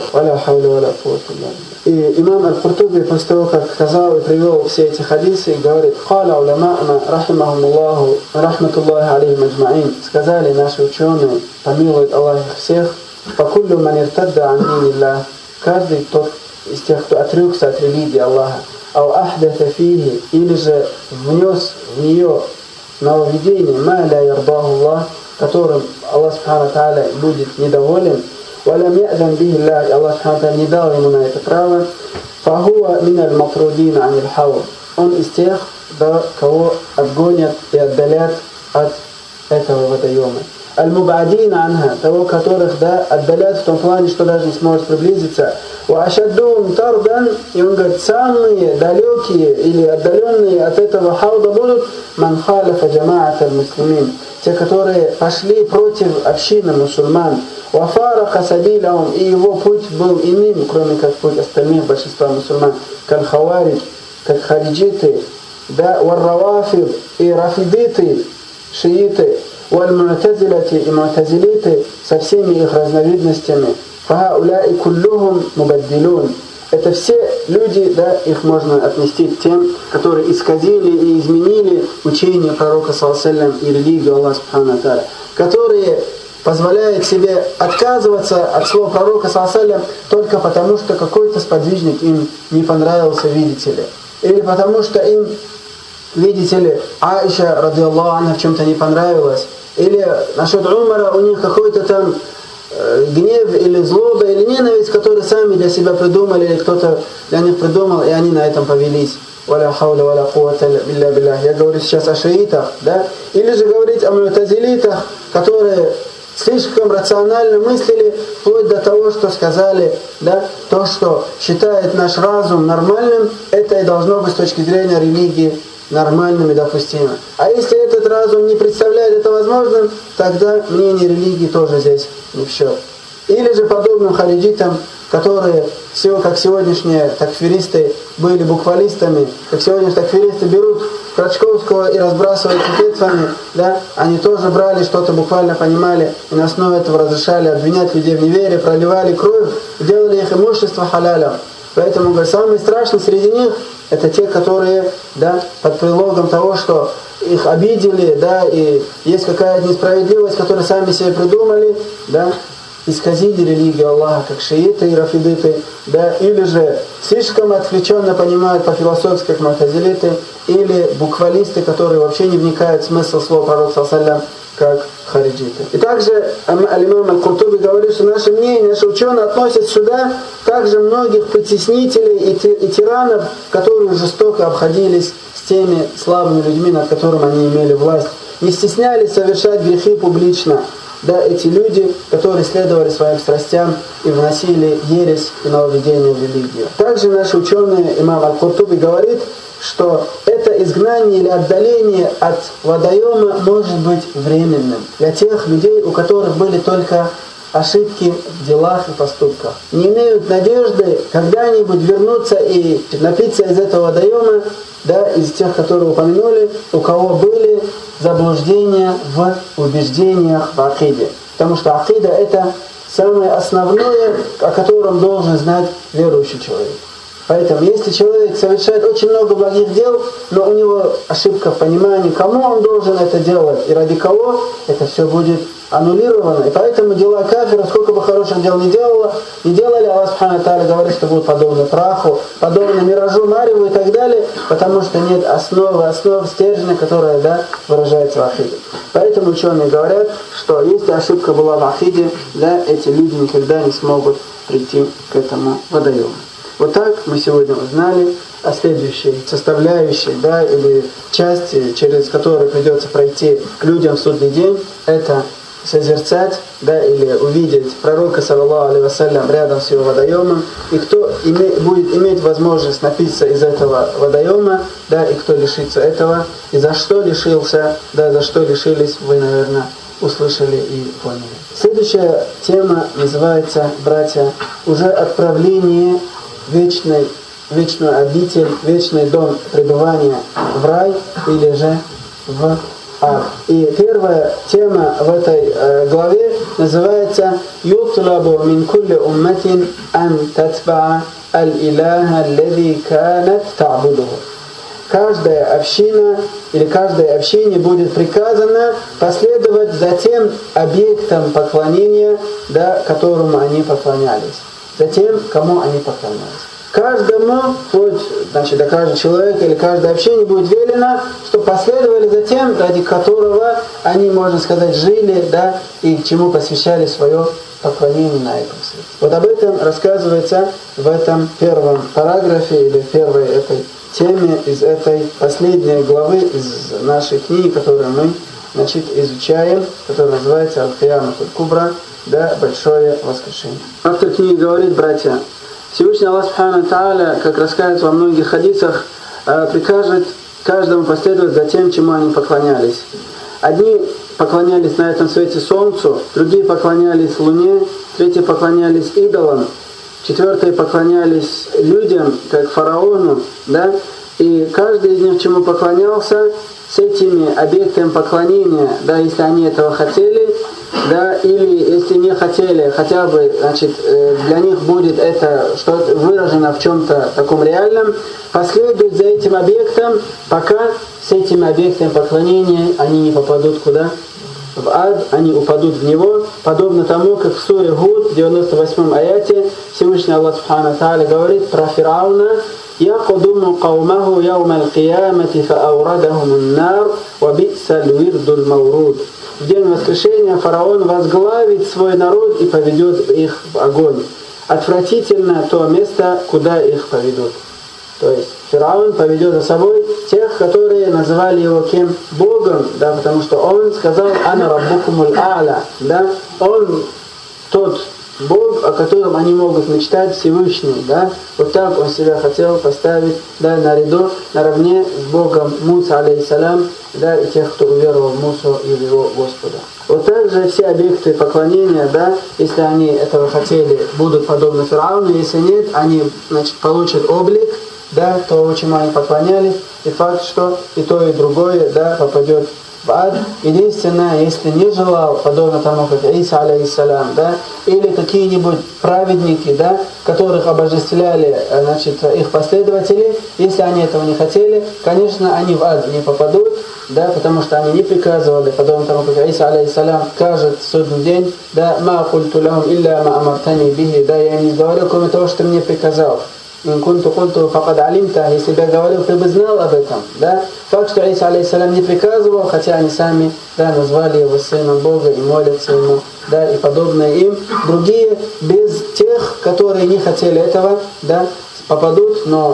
И имам Аль-Куртуби, после того, как сказал и привел все эти хадисы, говорит, «Халя улама'на, рахимахумуллаху, рахматуллахи алейхим аджма'ин», сказали наши ученые, помилует Аллах их всех, «Факуллю ман иртадда ан диниллах», каждый тот из тех, кто отрекся от религии Аллаха, «Ау ахдата фихи», или же внес в нее нововведение, «Ма ля ярдаху Аллах», которым Аллах Субхану Тааля будет недоволен, «Валям я'зан бихи Аллах», и Аллах Субхану Тааля не дал ему на это право, «Фахуа миналь матрудина анил хаур», он из тех, да, кого отгонят и отдалят от этого водоема. «Аль-мубадина анха», того, которых, да, отдалят в том плане, что даже не сможет приблизиться. «Ва-ашаддум тардан», и он говорит, самые далекие или отдаленные от этого хауда будут «ман халяфа джамаат аль-муслимин», те, которые пошли против общины мусульман, «Вафараха сабилахум», и его путь был иным, кроме как путь остальных большинства мусульман, «каль-хаваридж», как хариджиты, да, «вар-равафид», и рафидиты, шииты, «валь-му'тазилати», и му'тазилиты со всеми их разновидностями, «фахауляи куллюхум мубаддилун». Это все люди, да, их можно отнести к тем, которые исказили и изменили учение пророка саллаллаху алейхи ва саллям и религию Аллаха Субхану Тааля, которые позволяют себе отказываться от слова пророка саллаллаху алейхи ва саллям только потому, что какой-то сподвижник им не понравился, видите ли. Или потому что им, видите ли, Аиша, ради Аллаху анха, в чем-то не понравилась. Или насчет Умара у них какой-то там гнев или злоба или ненависть, которые сами для себя придумали, или кто-то для них придумал, и они на этом повелись. «Валя хауля валя куввата илля биллях». Я говорю сейчас о шиитах, да? Или же говорить о му'тазилитах, которые слишком рационально мыслили, вплоть до того, что сказали, да, то, что считает наш разум нормальным, это и должно быть с точки зрения религии нормальным и допустимым. А если этот разум не представляет это возможным, тогда мнение религии тоже здесь не в счет. Или же подобным хариджитам, которые, все как сегодняшние такфиристы были буквалистами, как сегодня такфиристы берут Крачковского и разбрасывают пикетами, да, они тоже брали что-то, буквально понимали, и на основе этого разрешали обвинять людей в неверии, проливали кровь, делали их имущество халялем. Поэтому, говорит, самый страшный среди них это те, которые, да, под предлогом того, что их обидели, да, и есть какая-то несправедливость, которую сами себе придумали, да, исказили религию Аллаха, как шииты и рафидиты, да, или же слишком отвлеченно понимают по-философски, как му'тазилиты, или буквалисты, которые вообще не вникают в смысл слова пророка саллаллаху алейхи ва саллям, как хариджиты. И также аль-имам Аль-Куртуби говорит, что наше мнение, наши ученые относят сюда также многих притеснителей и, ти, и тиранов, которые жестоко обходились с теми слабыми людьми, над которыми они имели власть. не стеснялись совершать грехи публично. Да, эти люди, которые следовали своим страстям и вносили ересь и нововведение в религию. Также наши ученые, имам Аль-Куртуби говорит, что это изгнание или отдаление от водоема может быть временным для тех людей, у которых были только ошибки в делах и поступках. Не имеют надежды когда-нибудь вернуться и напиться из этого водоема, да, из тех, которые упомянули, у кого были заблуждения в убеждениях в акиде. Потому что акида — это самое основное, о котором должен знать верующий человек. Поэтому, если человек совершает очень много благих дел, но у него ошибка в понимании, кому он должен это делать и ради кого, это все будет аннулировано. И поэтому дела кафира, сколько бы хороших дел не делало, не делали, Аллах Субхану ва Тааля говорит, что будут подобны праху, подобны миражу, мареву и так далее, потому что нет основы, основ стержня, которая, да, выражается в акиде. Поэтому ученые говорят, что если ошибка была в акиде, да, эти люди никогда не смогут прийти к этому водоему. Вот так мы сегодня узнали о следующей составляющей, да, или части, через которую придется пройти к людям в судный день. Это созерцать, да, или увидеть пророка, саллаллаху алейхи вассалям, рядом с его водоемом, и кто име, будет иметь возможность напиться из этого водоема, да, и кто лишится этого, и за что лишился, да, за что лишились, вы, наверное, услышали и поняли. Следующая тема называется, братья, уже отправление вечный, вечную обитель, вечный дом пребывания в рай или же в ад. И первая тема в этой э, главе называется «Ютлабу мин кулли умматин ан татбаа аль-илаха аллади канат та'будуху». Каждая община или каждой общине будет приказано последовать за тем объектом поклонения, да, которому они поклонялись. Затем, кому они поклонялись. Каждому, хоть, значит, до каждого человека или каждое общение будет велено, что последовали за тем, ради которого они, можно сказать, жили, да, и к чему посвящали свое поклонение на этом свете. Вот об этом рассказывается в этом первом параграфе или первой этой теме из этой последней главы из нашей книги, которую мы, значит, изучаем, которая называется «Аль-Киямат аль-Кубра», да, большое воскрешение. Автор книги говорит, братья, Всевышний Аллах Субхану ва Тааля, как рассказывается во многих хадисах, прикажет каждому последовать за тем, чему они поклонялись. Одни поклонялись на этом свете солнцу, другие поклонялись луне, третьи поклонялись идолам, четвертые поклонялись людям, как фараону, да, и каждый из них чему поклонялся, с этими объектами поклонения, да, если они этого хотели, да, или если не хотели, хотя бы, значит, для них будет это что-то выражено в чем-то таком реальном, последуют за этим объектом, пока с этим объектом поклонения они не попадут куда? В ад, они упадут в него, подобно тому, как в суре Гуд, в девяносто восьмом аяте, Всевышний Аллах Субхану ва Тааля говорит про Фирауна: يَقْدُمُ قَوْمَهُ يَوْمَ الْقِيَامَةِ فَأَوْرَدَهُمُ النَّارُ وَبِئْسَ الْوِرْدُ الْمَوْرُودُ. В день воскрешения фараон возглавит свой народ и поведет их в огонь. Отвратительно то место, куда их поведут. То есть фараон поведет за собой тех, которые называли его кем? Богом, да, потому что он сказал «Ана раббукумул а'ля», да, он тот Бог, о котором они могут мечтать, Всевышний, да, вот так он себя хотел поставить, да, наряду, наравне с Богом Муса, алейхиссалям, да, и тех, кто уверовал в Мусу и в его Господа. Вот так же все объекты поклонения, да, если они этого хотели, будут подобны фараону, если нет, они, значит, получат облик, да, того, чему они поклонялись, и факт, что и то, и другое, да, попадет в ад. Единственное, если не желал, подобно тому, как Иса, алейхиссалям, да, или какие-нибудь праведники, да, которых обожествляли, значит, их последователи, если они этого не хотели, конечно, они в ад не попадут, да, потому что они не приказывали, подобно тому, как Иса, алейхиссалям, скажет в судный день, да, «Ма культу лахум илля ма амартани бихи», да, я не говорил, кроме того, что ты мне приказал. «Инкунту культу факад алимта», если бы я говорил, ты бы знал об этом, да. Факт, что Иса, алейхиссалям, не приказывал, хотя они сами, да, назвали его сыном Бога и молятся ему, да, и подобное им. Другие, без тех, которые не хотели этого, да, попадут, но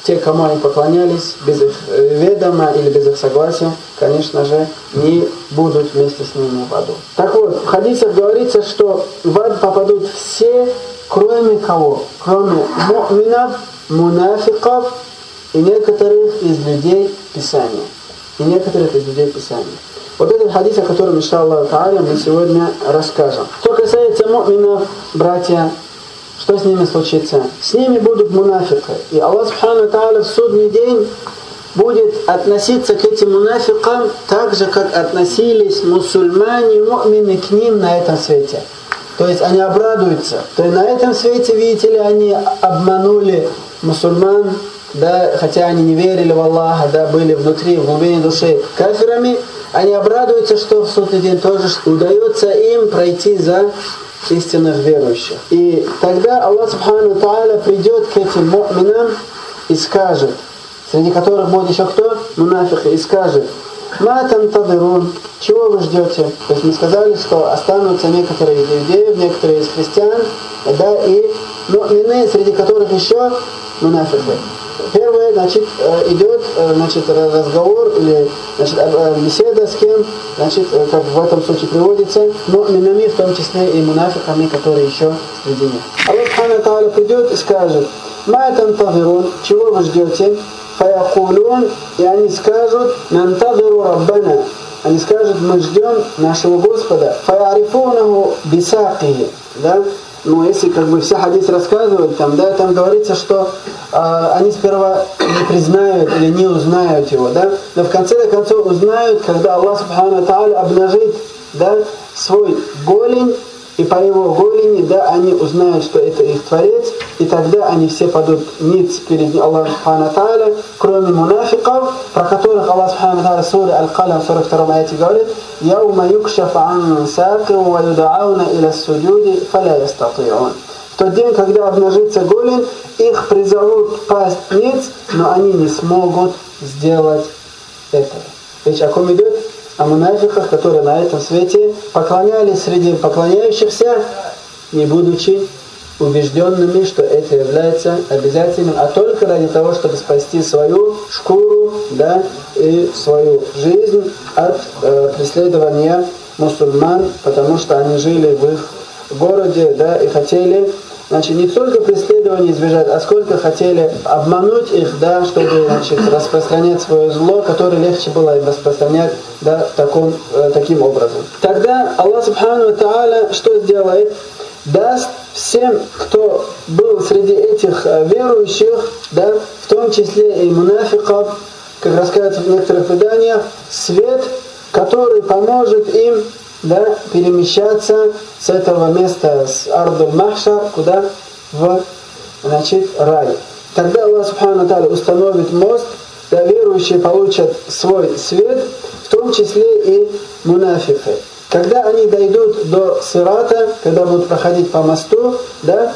те, кому они поклонялись, без их ведома или без их согласия, конечно же, не будут вместе с ними в аду. Так вот, в хадисах говорится, что в ад попадут все, кроме кого? Кроме му'минов, мунафиков и некоторых из людей Писания. И некоторых из людей Писания. Вот этот хадис, о котором, иншаллах та'аля, мы сегодня расскажем. Что касается му'минов, братья, что с ними случится? С ними будут мунафики. И Аллах Субхану та'аля в судный день будет относиться к этим мунафикам так же, как относились мусульмане, му'мины к ним на этом свете. То есть они обрадуются. То есть на этом свете, видите ли, они обманули мусульман, да, хотя они не верили в Аллаха, да, были внутри, в глубине души кафирами, они обрадуются, что в судный день тоже удается им пройти за истинных верующих. И тогда Аллах Субхану Тааля придет к этим му'минам и скажет, среди которых будет еще кто? Мунафики, и скажет: «Ма тантазирун», чего вы ждете? То есть мы сказали, что останутся некоторые из иудеев, некоторые из христиан, да, и му'мины, среди которых еще мунафики. Первое, значит, идет, значит, разговор или, значит, беседа с кем, значит, как в этом случае приводится, му'минами, в том числе и мунафиками, которые еще среди них. Аллах Субхану Тааля придет и скажет: «Ма тантазирун», чего вы ждете? «Фаякулун», и они скажут: «Нантазиру раббана», они скажут: мы ждем нашего Господа. «Фаярифунаху бисакихи», да? Но если как бы все хадисы рассказывают, там, да, там говорится, что э, они сперва не признают или не узнают его, да, но в конце концов узнают, когда Аллах Субхану Тааля обнажит, да, свой голень, и по его голени, да, они узнают, что это их Творец, и тогда они все падут ниц перед Аллахом Субхану Тааля, кроме мунафиков, про которых Аллах Субхану Тааля в суре Аль-Калям в сорок втором аяте говорит: «Яума юкшаф ан сакин ва юдауна иля суджуди фаля ястати'ун». В тот день, когда обнажится голень, их призовут пасть ниц, но они не смогут сделать этого. Речь о ком идет? О мунафиках, которые на этом свете поклонялись среди поклоняющихся, не будучи убежденными, что это является обязательным, а только ради того, чтобы спасти свою шкуру, да, и свою жизнь от э, преследования мусульман, потому что они жили в их городе, да, и хотели, значит, не только преследования избежать, а сколько хотели обмануть их, да, чтобы, значит, распространять свое зло, которое легче было им распространять, да, таком, э, таким образом. Тогда Аллах Субхану Тааля что сделает? Даст всем, кто был среди этих э, верующих, да, в том числе и мунафиков, как рассказывается в некоторых преданиях, свет, который поможет им, да, перемещаться с этого места, с Ардуль Махшар, куда? В, значит, рай. Тогда Аллах Субхану Тааля установит мост, да, верующие получат свой свет, в том числе и мунафики. Когда они дойдут до Сирата, когда будут проходить по мосту, да,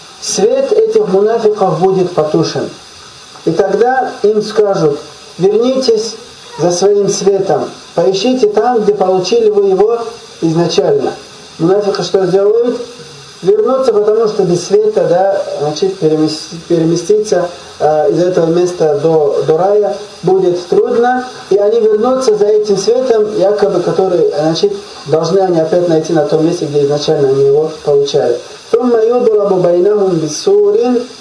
свет этих мунафиков будет потушен. И тогда им скажут: вернитесь за своим светом, поищите там, где получили вы его изначально. Мунафики что сделают? Вернуться, потому что без света, да, значит, переместиться э, из этого места до, до рая будет трудно, и они вернутся за этим светом, якобы, который, значит, должны они опять найти на том месте, где изначально они его получали. ثم يضرب بينهم بسور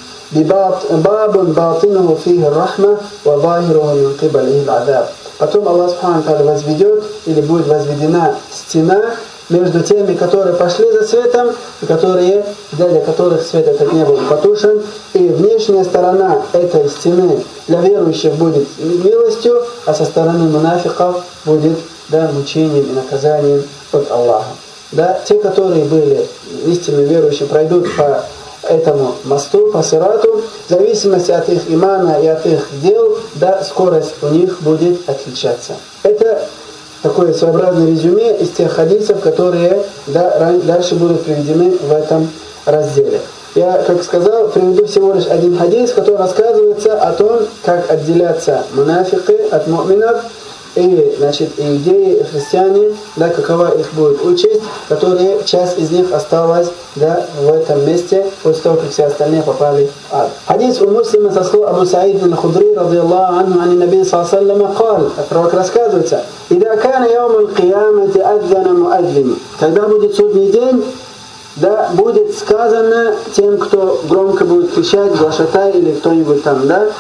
باب باطنه فيه الرحمة وظاهره من قبله العذاب. Потом Аллах Субхану Тааля возведет, или будет возведена стена между теми, которые пошли за светом, и которые, для которых свет этот не был потушен. И внешняя сторона этой стены для верующих будет милостью, а со стороны мунафиков будет, да, мучением и наказанием от Аллаха. Да, те, которые были истинно верующими, пройдут по этому мосту, по сирату, в зависимости от их имана и от их дел, да, скорость у них будет отличаться. Это такое своеобразное резюме из тех хадисов, которые, да, дальше будут приведены в этом разделе. Я, как сказал, приведу всего лишь один хадис, который рассказывается о том, как отделяться мунафики от му'минов, и, значит, иудеи, и христиане, да, какова их будет участь, которые часть из них осталась, да, в этом месте, после того, как все остальные попали в ад. Хадис у муслима со слов Абу Саид аль-Худри, радиаллаху анху, ани наби саллаллаху алейхи ва саллям, кал, пророк рассказывается, «Ида кана яум аль-киямати адзана муадзин». Когда будет судный день, да, будет сказано тем, кто громко будет кричать, глашатай или кто-нибудь там, да,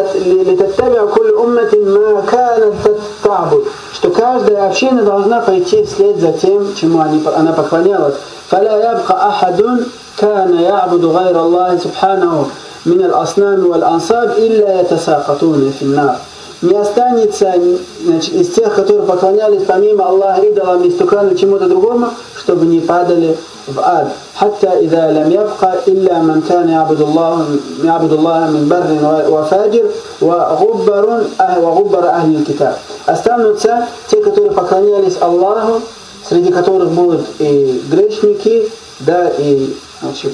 что каждая община должна пойти вслед за тем, чему они, она поклонялась. Не останется, значит, из тех, которые поклонялись помимо Аллаха идолам и стукану чему-то другому, чтобы не падали в ад. Хатта иза лам ябка илля ман кана ябуду Аллаха мин баррин ва фаджир ва губбар ахли китаб. Останутся те, которые поклонялись Аллаху, среди которых будут и грешники, да, и, значит,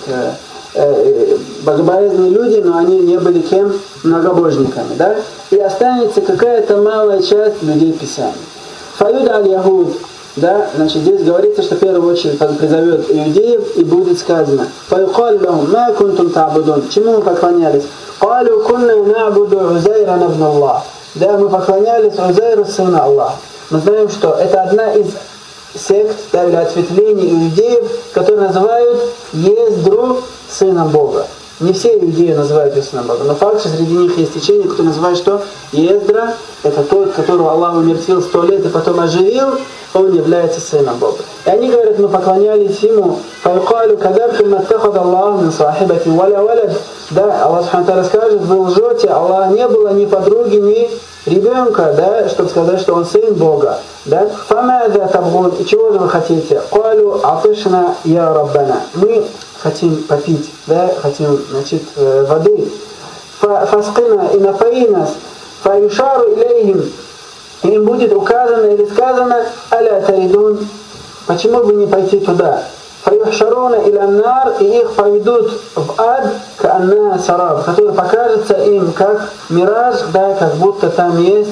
богобоязненные люди, но они не были кем? Многобожниками, да? И останется какая-то малая часть людей Писания. Фаюд аль-Яхуд, да, значит, здесь говорится, что в первую очередь призовет иудеев, и будет сказано: «Фаюкаль лахум, ма кунтум та'будун». Чему мы поклонялись? «Калю кунна нa'буду Узайра набн Аллах». Да, мы поклонялись Узайру, сына Аллаха. Мы знаем, что это одна из сект, да, или ответвлений иудеев, которые называют Ездру сыном Бога. Не все иудеи называют его сыном Бога, но факт, что среди них есть течение, которые называют, что Ездра, это тот, которого Аллах умертвил сто лет и потом оживил, он является сыном Бога. И они говорят, мы поклонялись ему. «Фаюкалю кадабтум маттахад Аллаху мин сахибати валя валяд». Да, Аллах субхану ва тааля скажет, вы лжете, Аллах не было ни подруги, ни ребенка, да, чтобы сказать, что он сын Бога. Да? «Фамада табгун». И чего же вы хотите? «Калю атышна я раббана». Мы хотим попить, да, хотим, значит, воды. «Фаскина» и напои нас. «Фаюшару илейхим». Им будет указано или сказано: «Аля таридун». Почему бы не пойти туда? «Фаюхшаруна иля нар», и их поведут в ад, каанна сараб, который покажется им как мираж, да, как будто там есть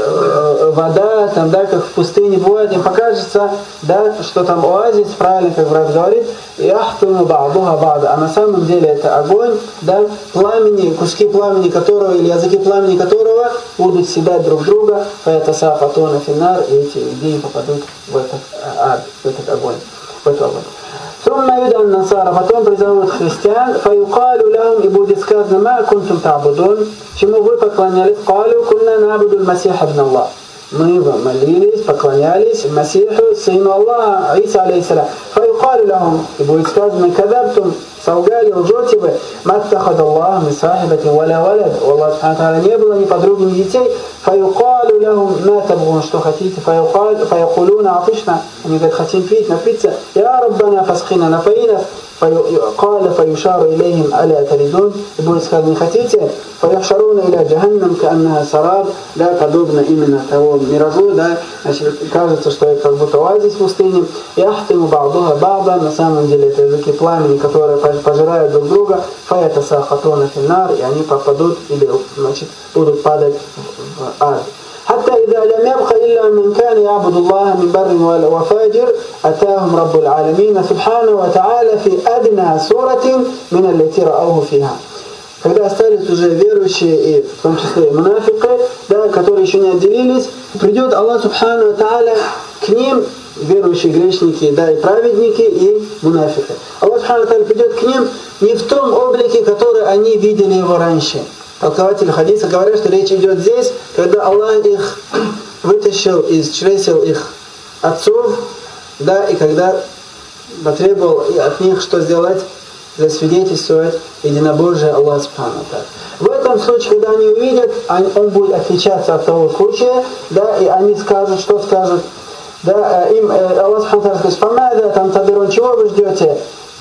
э, вода, там, да, как в пустыне бывает, им покажется, да, что там оазис, правильно, как брат говорит, яхтуну ба'духа ба'да, а на самом деле это огонь, да, пламени, куски пламени которого или языки пламени которого будут съедать друг друга, фаятасафатуна финар, и эти идеи попадут в этот ад, в этот огонь, в эту огонь. Сумма юдан насара, потом призовут христиан, фаюкалю лям, и будет сказано: «Ма кунтум та'будун», чему вы поклонялись? «Калю кунна набуду аль-Масиха ибн Аллах». Мы молились, поклонялись Масиху, сыну Аллаха, Иса алейхиссалям. «Фаюкалю лям», и будет сказано: «Кадабтум», солгали, лжете вы, «Маттахад Аллах мин сахибати валя валяд». У Аллаха субхану ва тааля не было ни подруги, ни детей. «Фаюкалю лям, ма табгун», что хотите? «Фаюкулуна атышна», они говорят, хотим пить, напиться. «Я раббана фаскина», напои нас. «Каля фаюшару илейхим аля таридун», и будет сказано: не хотите? «Фаюшаруна иля джаханнам каанна сараб», да, подобно именно того миражу, да, значит, кажется, что это как будто оазис в пустыне. «Яхтиму ба'духа ба'да», на самом деле это языки пламени, которые пожирают друг друга. «Фаятасахатуна финнар», и они попадут или, значит, будут падать в ад. حتى إذا لم يبق إلا من كان يعبد الله من بر وفاجر أتاهم رب العالمين سبحانه وتعالى في أدنى سورة من التي رأوه فيها. Когда остались уже верующие, и в том числе и мунафики, да, которые еще не отделились, придет Аллах Субхану ва Тааля к ним, верующие грешники, да, и праведники, и мунафики. Аллах Субхану ва Тааля придет к ним не в том облике, который они видели его раньше. Толкователи хадиса говорят, что речь идет здесь, когда Аллах их вытащил из чресел их отцов, да, и когда потребовал от них что сделать? Засвидетельствовать единобожие Аллаха Субхану ва Тааля. В этом случае, когда они увидят, он будет отличаться от того случая, да, и они скажут, что скажут, да, им Аллах Субхану ва Тааля скажет: «Фамада там табирун», чего вы ждете?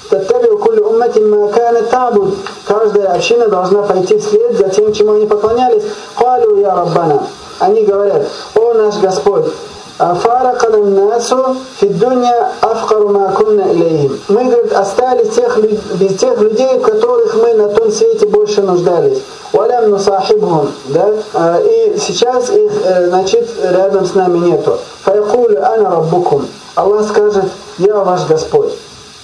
Каждая община должна пойти вслед за тем, чему они поклонялись. «Калю я раббана». Они говорят: «О наш Господь, афаракана насу фиддунья афкару ма кунна илейхим». Мы, говорит, остались тех, без тех людей, в которых мы на том свете больше нуждались. «Валя ولم نصاحبهم, да, и сейчас их, значит, рядом с нами нету. فيقول أنا ربكم, Аллах скажет: я ваш Господь.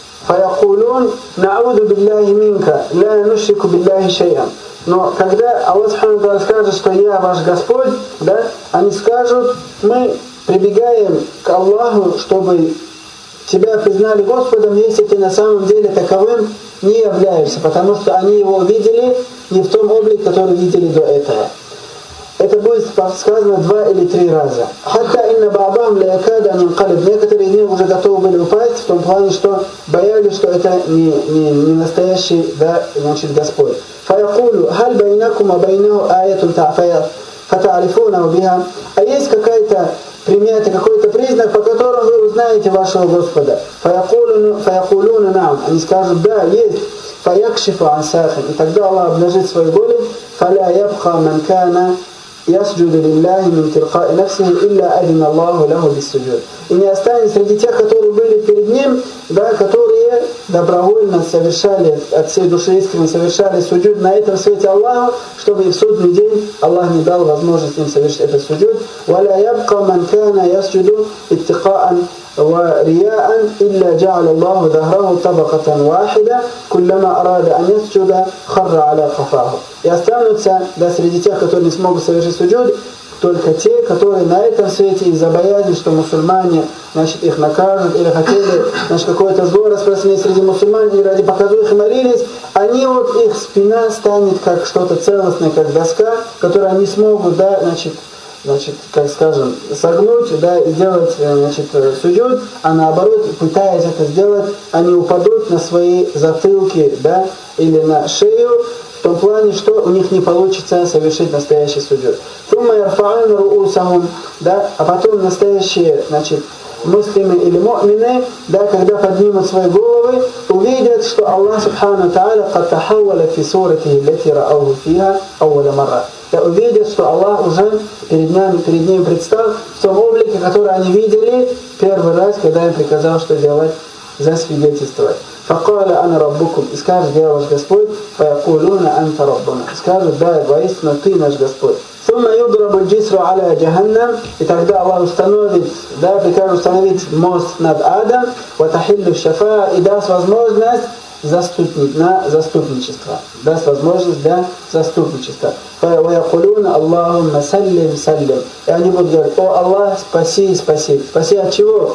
فيقولون نعوذ بالله منك لا نشرك بالله شيئا. Но когда Аллах скажет, что я ваш Господь, да, они скажут: мы прибегаем к Аллаху, чтобы тебя признали Господом, если ты на самом деле таковым не являешься, потому что они его видели не в том облике, который видели до этого. Это будет сказано два или три раза. Хатта инна ба'дахум ла якада ан янқалиб. Некоторые из них уже готовы были упасть, в том плане, что боялись, что это не, не, не настоящий, да, значит, Господь. Фаякулю халь байнакум ва байнаху аятун фата'рифунаху биха. А есть какая-то примета, какой-то признак, по которому вы узнаете вашего Господа. Фаякулюна нам. Они скажут: да, есть. Фаякшифу ан сахин. И тогда Аллах обнажит свой голень. Фаля ябха ман кана ясджуду лилляхи мин тилқаи нафсихи илля адина Аллаху лаху биссуджуд. И не останется среди тех, которые были перед ним, да, которые добровольно совершали, от всей души искренне совершали суджуд на этом свете Аллаху, чтобы и в судный день Аллах не дал возможность им совершить этот суджуд. وَلَا يَبْقَى مَنْ كَانَ يَسْجُدُ اتِّقَاءً ورياء إلا جعل الله ظهره طبقة واحدة كلما أراد أن يسجد خر على قفاه. И останутся, да, среди тех, которые не смогут совершить суджуд, только те, которые на этом свете из-за боязни, что мусульмане, значит, их накажут, или хотели, значит, какое-то зло распространить среди мусульман, и ради показухи молились, они вот, их спина станет как что-то целостное, как доска, которую они смогут, да, значит, значит, как скажем, согнуть, да, и сделать, значит, суджуд, а наоборот, пытаясь это сделать, они упадут на свои затылки, да, или на шею, в том плане, что у них не получится совершить настоящий суджуд. Да, а потом настоящие, значит, муслимы или му'мины, да, когда поднимут свои головы, увидят, что Аллах Субхану Тааля قد تحول في صورته التي رأوه فيها أول مرة. Да, увидят, что Аллах уже перед нами, перед ними предстал в том облике, который они видели первый раз, когда им приказал что делать? Засвидетельствовать. فقال أنا ربكم. И скажет: я ваш Господь. فيقولون أنت ربنا. Скажут: да, воистину ты наш Господь. ثم يضرب الجسر على جهنم. И тогда Аллах установит, да, прикажет установить мост над адом. وتحل الشفاعة. И даст возможность заступник, на заступничество. Даст возможность для заступничества. ويقولون اللهم سلم سلم. И они будут говорить: о Аллах, спаси, спаси. Спаси от чего?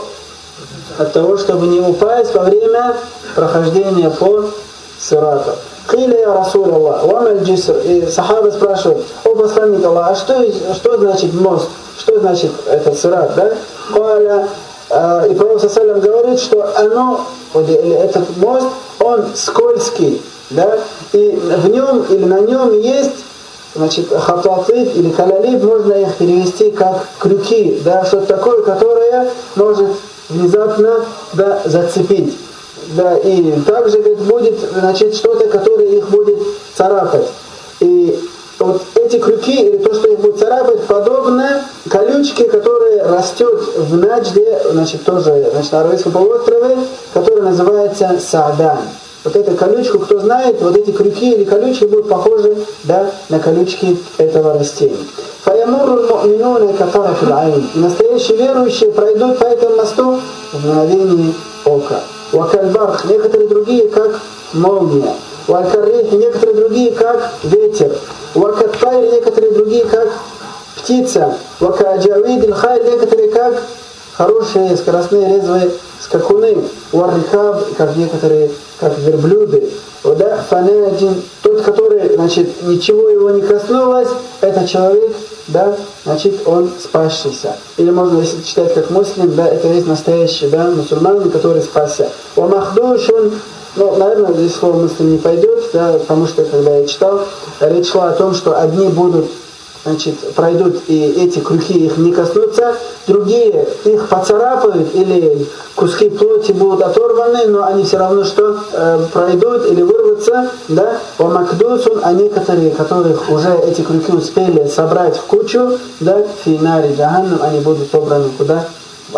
От того, чтобы не упасть во время прохождения по сирату. Киля я Расуль Аллах, вамаль джиср. И сахаба спрашивают: о посланник Аллах, а что, что значит мост? Что значит этот сират, да? Каля, и Пророк саллаллаху говорит, что оно, этот мост, он скользкий, да? И в нем или на нем есть, значит, хататыб или калалиб, можно их перевести как крюки, да, что-то такое, которое может внезапно, да, зацепить. Да, и также ведь будет, значит, что-то, которое их будет царапать. И вот эти крюки, или то, что их будет царапать, подобно колючке, которая растет в Наджде, значит, тоже, значит, на Аравийском полуострове, которая называется Саадан. Вот эту колючку, кто знает, вот эти крюки или колючки будут похожи, да, на колючки этого растения. فَيَمُرُّ الْمُؤْمِنُونَ كَطَرَفِ الْعَيْنِ. И настоящие верующие пройдут по этому мосту в мгновение ока. وَكَالْبَرْخ. Некоторые другие как молния. وَالْكَرِّيحِ. Некоторые другие как ветер. وَكَالْطَيْرِ. Некоторые другие как птица. وَكَاجَوِيدِ الْخَيْرِ. Некоторые как хорошие скоростные резвые скакуны. وَالرِّكَابِ. Как некоторые как верблюды. Да? Фанаджин. Тот, который, значит, ничего его не коснулось, это человек, да, значит, он спасшийся. Или можно, если читать как муслим, да, это есть настоящий, да, мусульманин, который спасся. Уамахдушун. Ну, наверное, здесь слово муслим не пойдет, да, потому что, когда я читал, речь шла о том, что одни будут, значит, пройдут, и эти крюки их не коснутся, другие их поцарапают, или куски плоти будут оторваны, но они все равно что э, пройдут или вырвутся, да, о макдусун, а некоторые, которых уже эти крюки успели собрать в кучу, да, в финаре джаханнам, они будут собраны куда? В ад.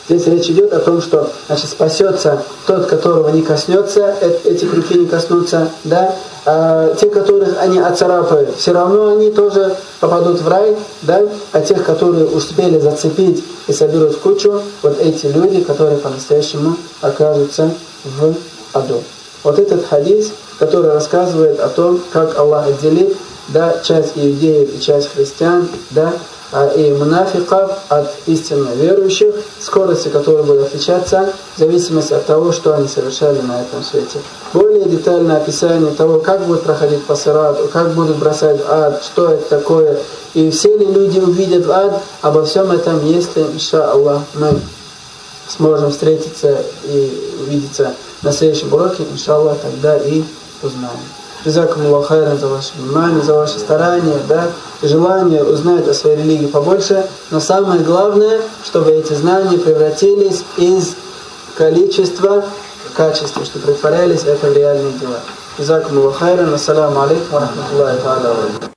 Здесь речь идет о том, что значит, спасется тот, которого не коснется, эти руки не коснутся, да, а те, которых они оцарапают, все равно они тоже попадут в рай, да, а тех, которые успели зацепить и соберут в кучу, вот эти люди, которые по-настоящему окажутся в аду. Вот этот хадис, который рассказывает о том, как Аллах отделит, да, часть иудеев и часть христиан, да, и мунафиков от истинно верующих, скорости которых будут отличаться в зависимости от того, что они совершали на этом свете. Более детальное описание того, как будут проходить по сирату, как будут бросать в ад, что это такое, и все ли люди увидят в ад, обо всем этом, если, инша Аллах, мы сможем встретиться и увидеться на следующем уроке, инша Аллах, тогда и узнаем. Джазакумуллаху хайран за ваше внимание, за ваши старания, да, и желание узнать о своей религии побольше, но самое главное, чтобы эти знания превратились из количества в качество, что притворялись это в реальные дела. Джазакумуллаху хайран, ассаламу алейкум ва рахматуллахи ва баракатуху.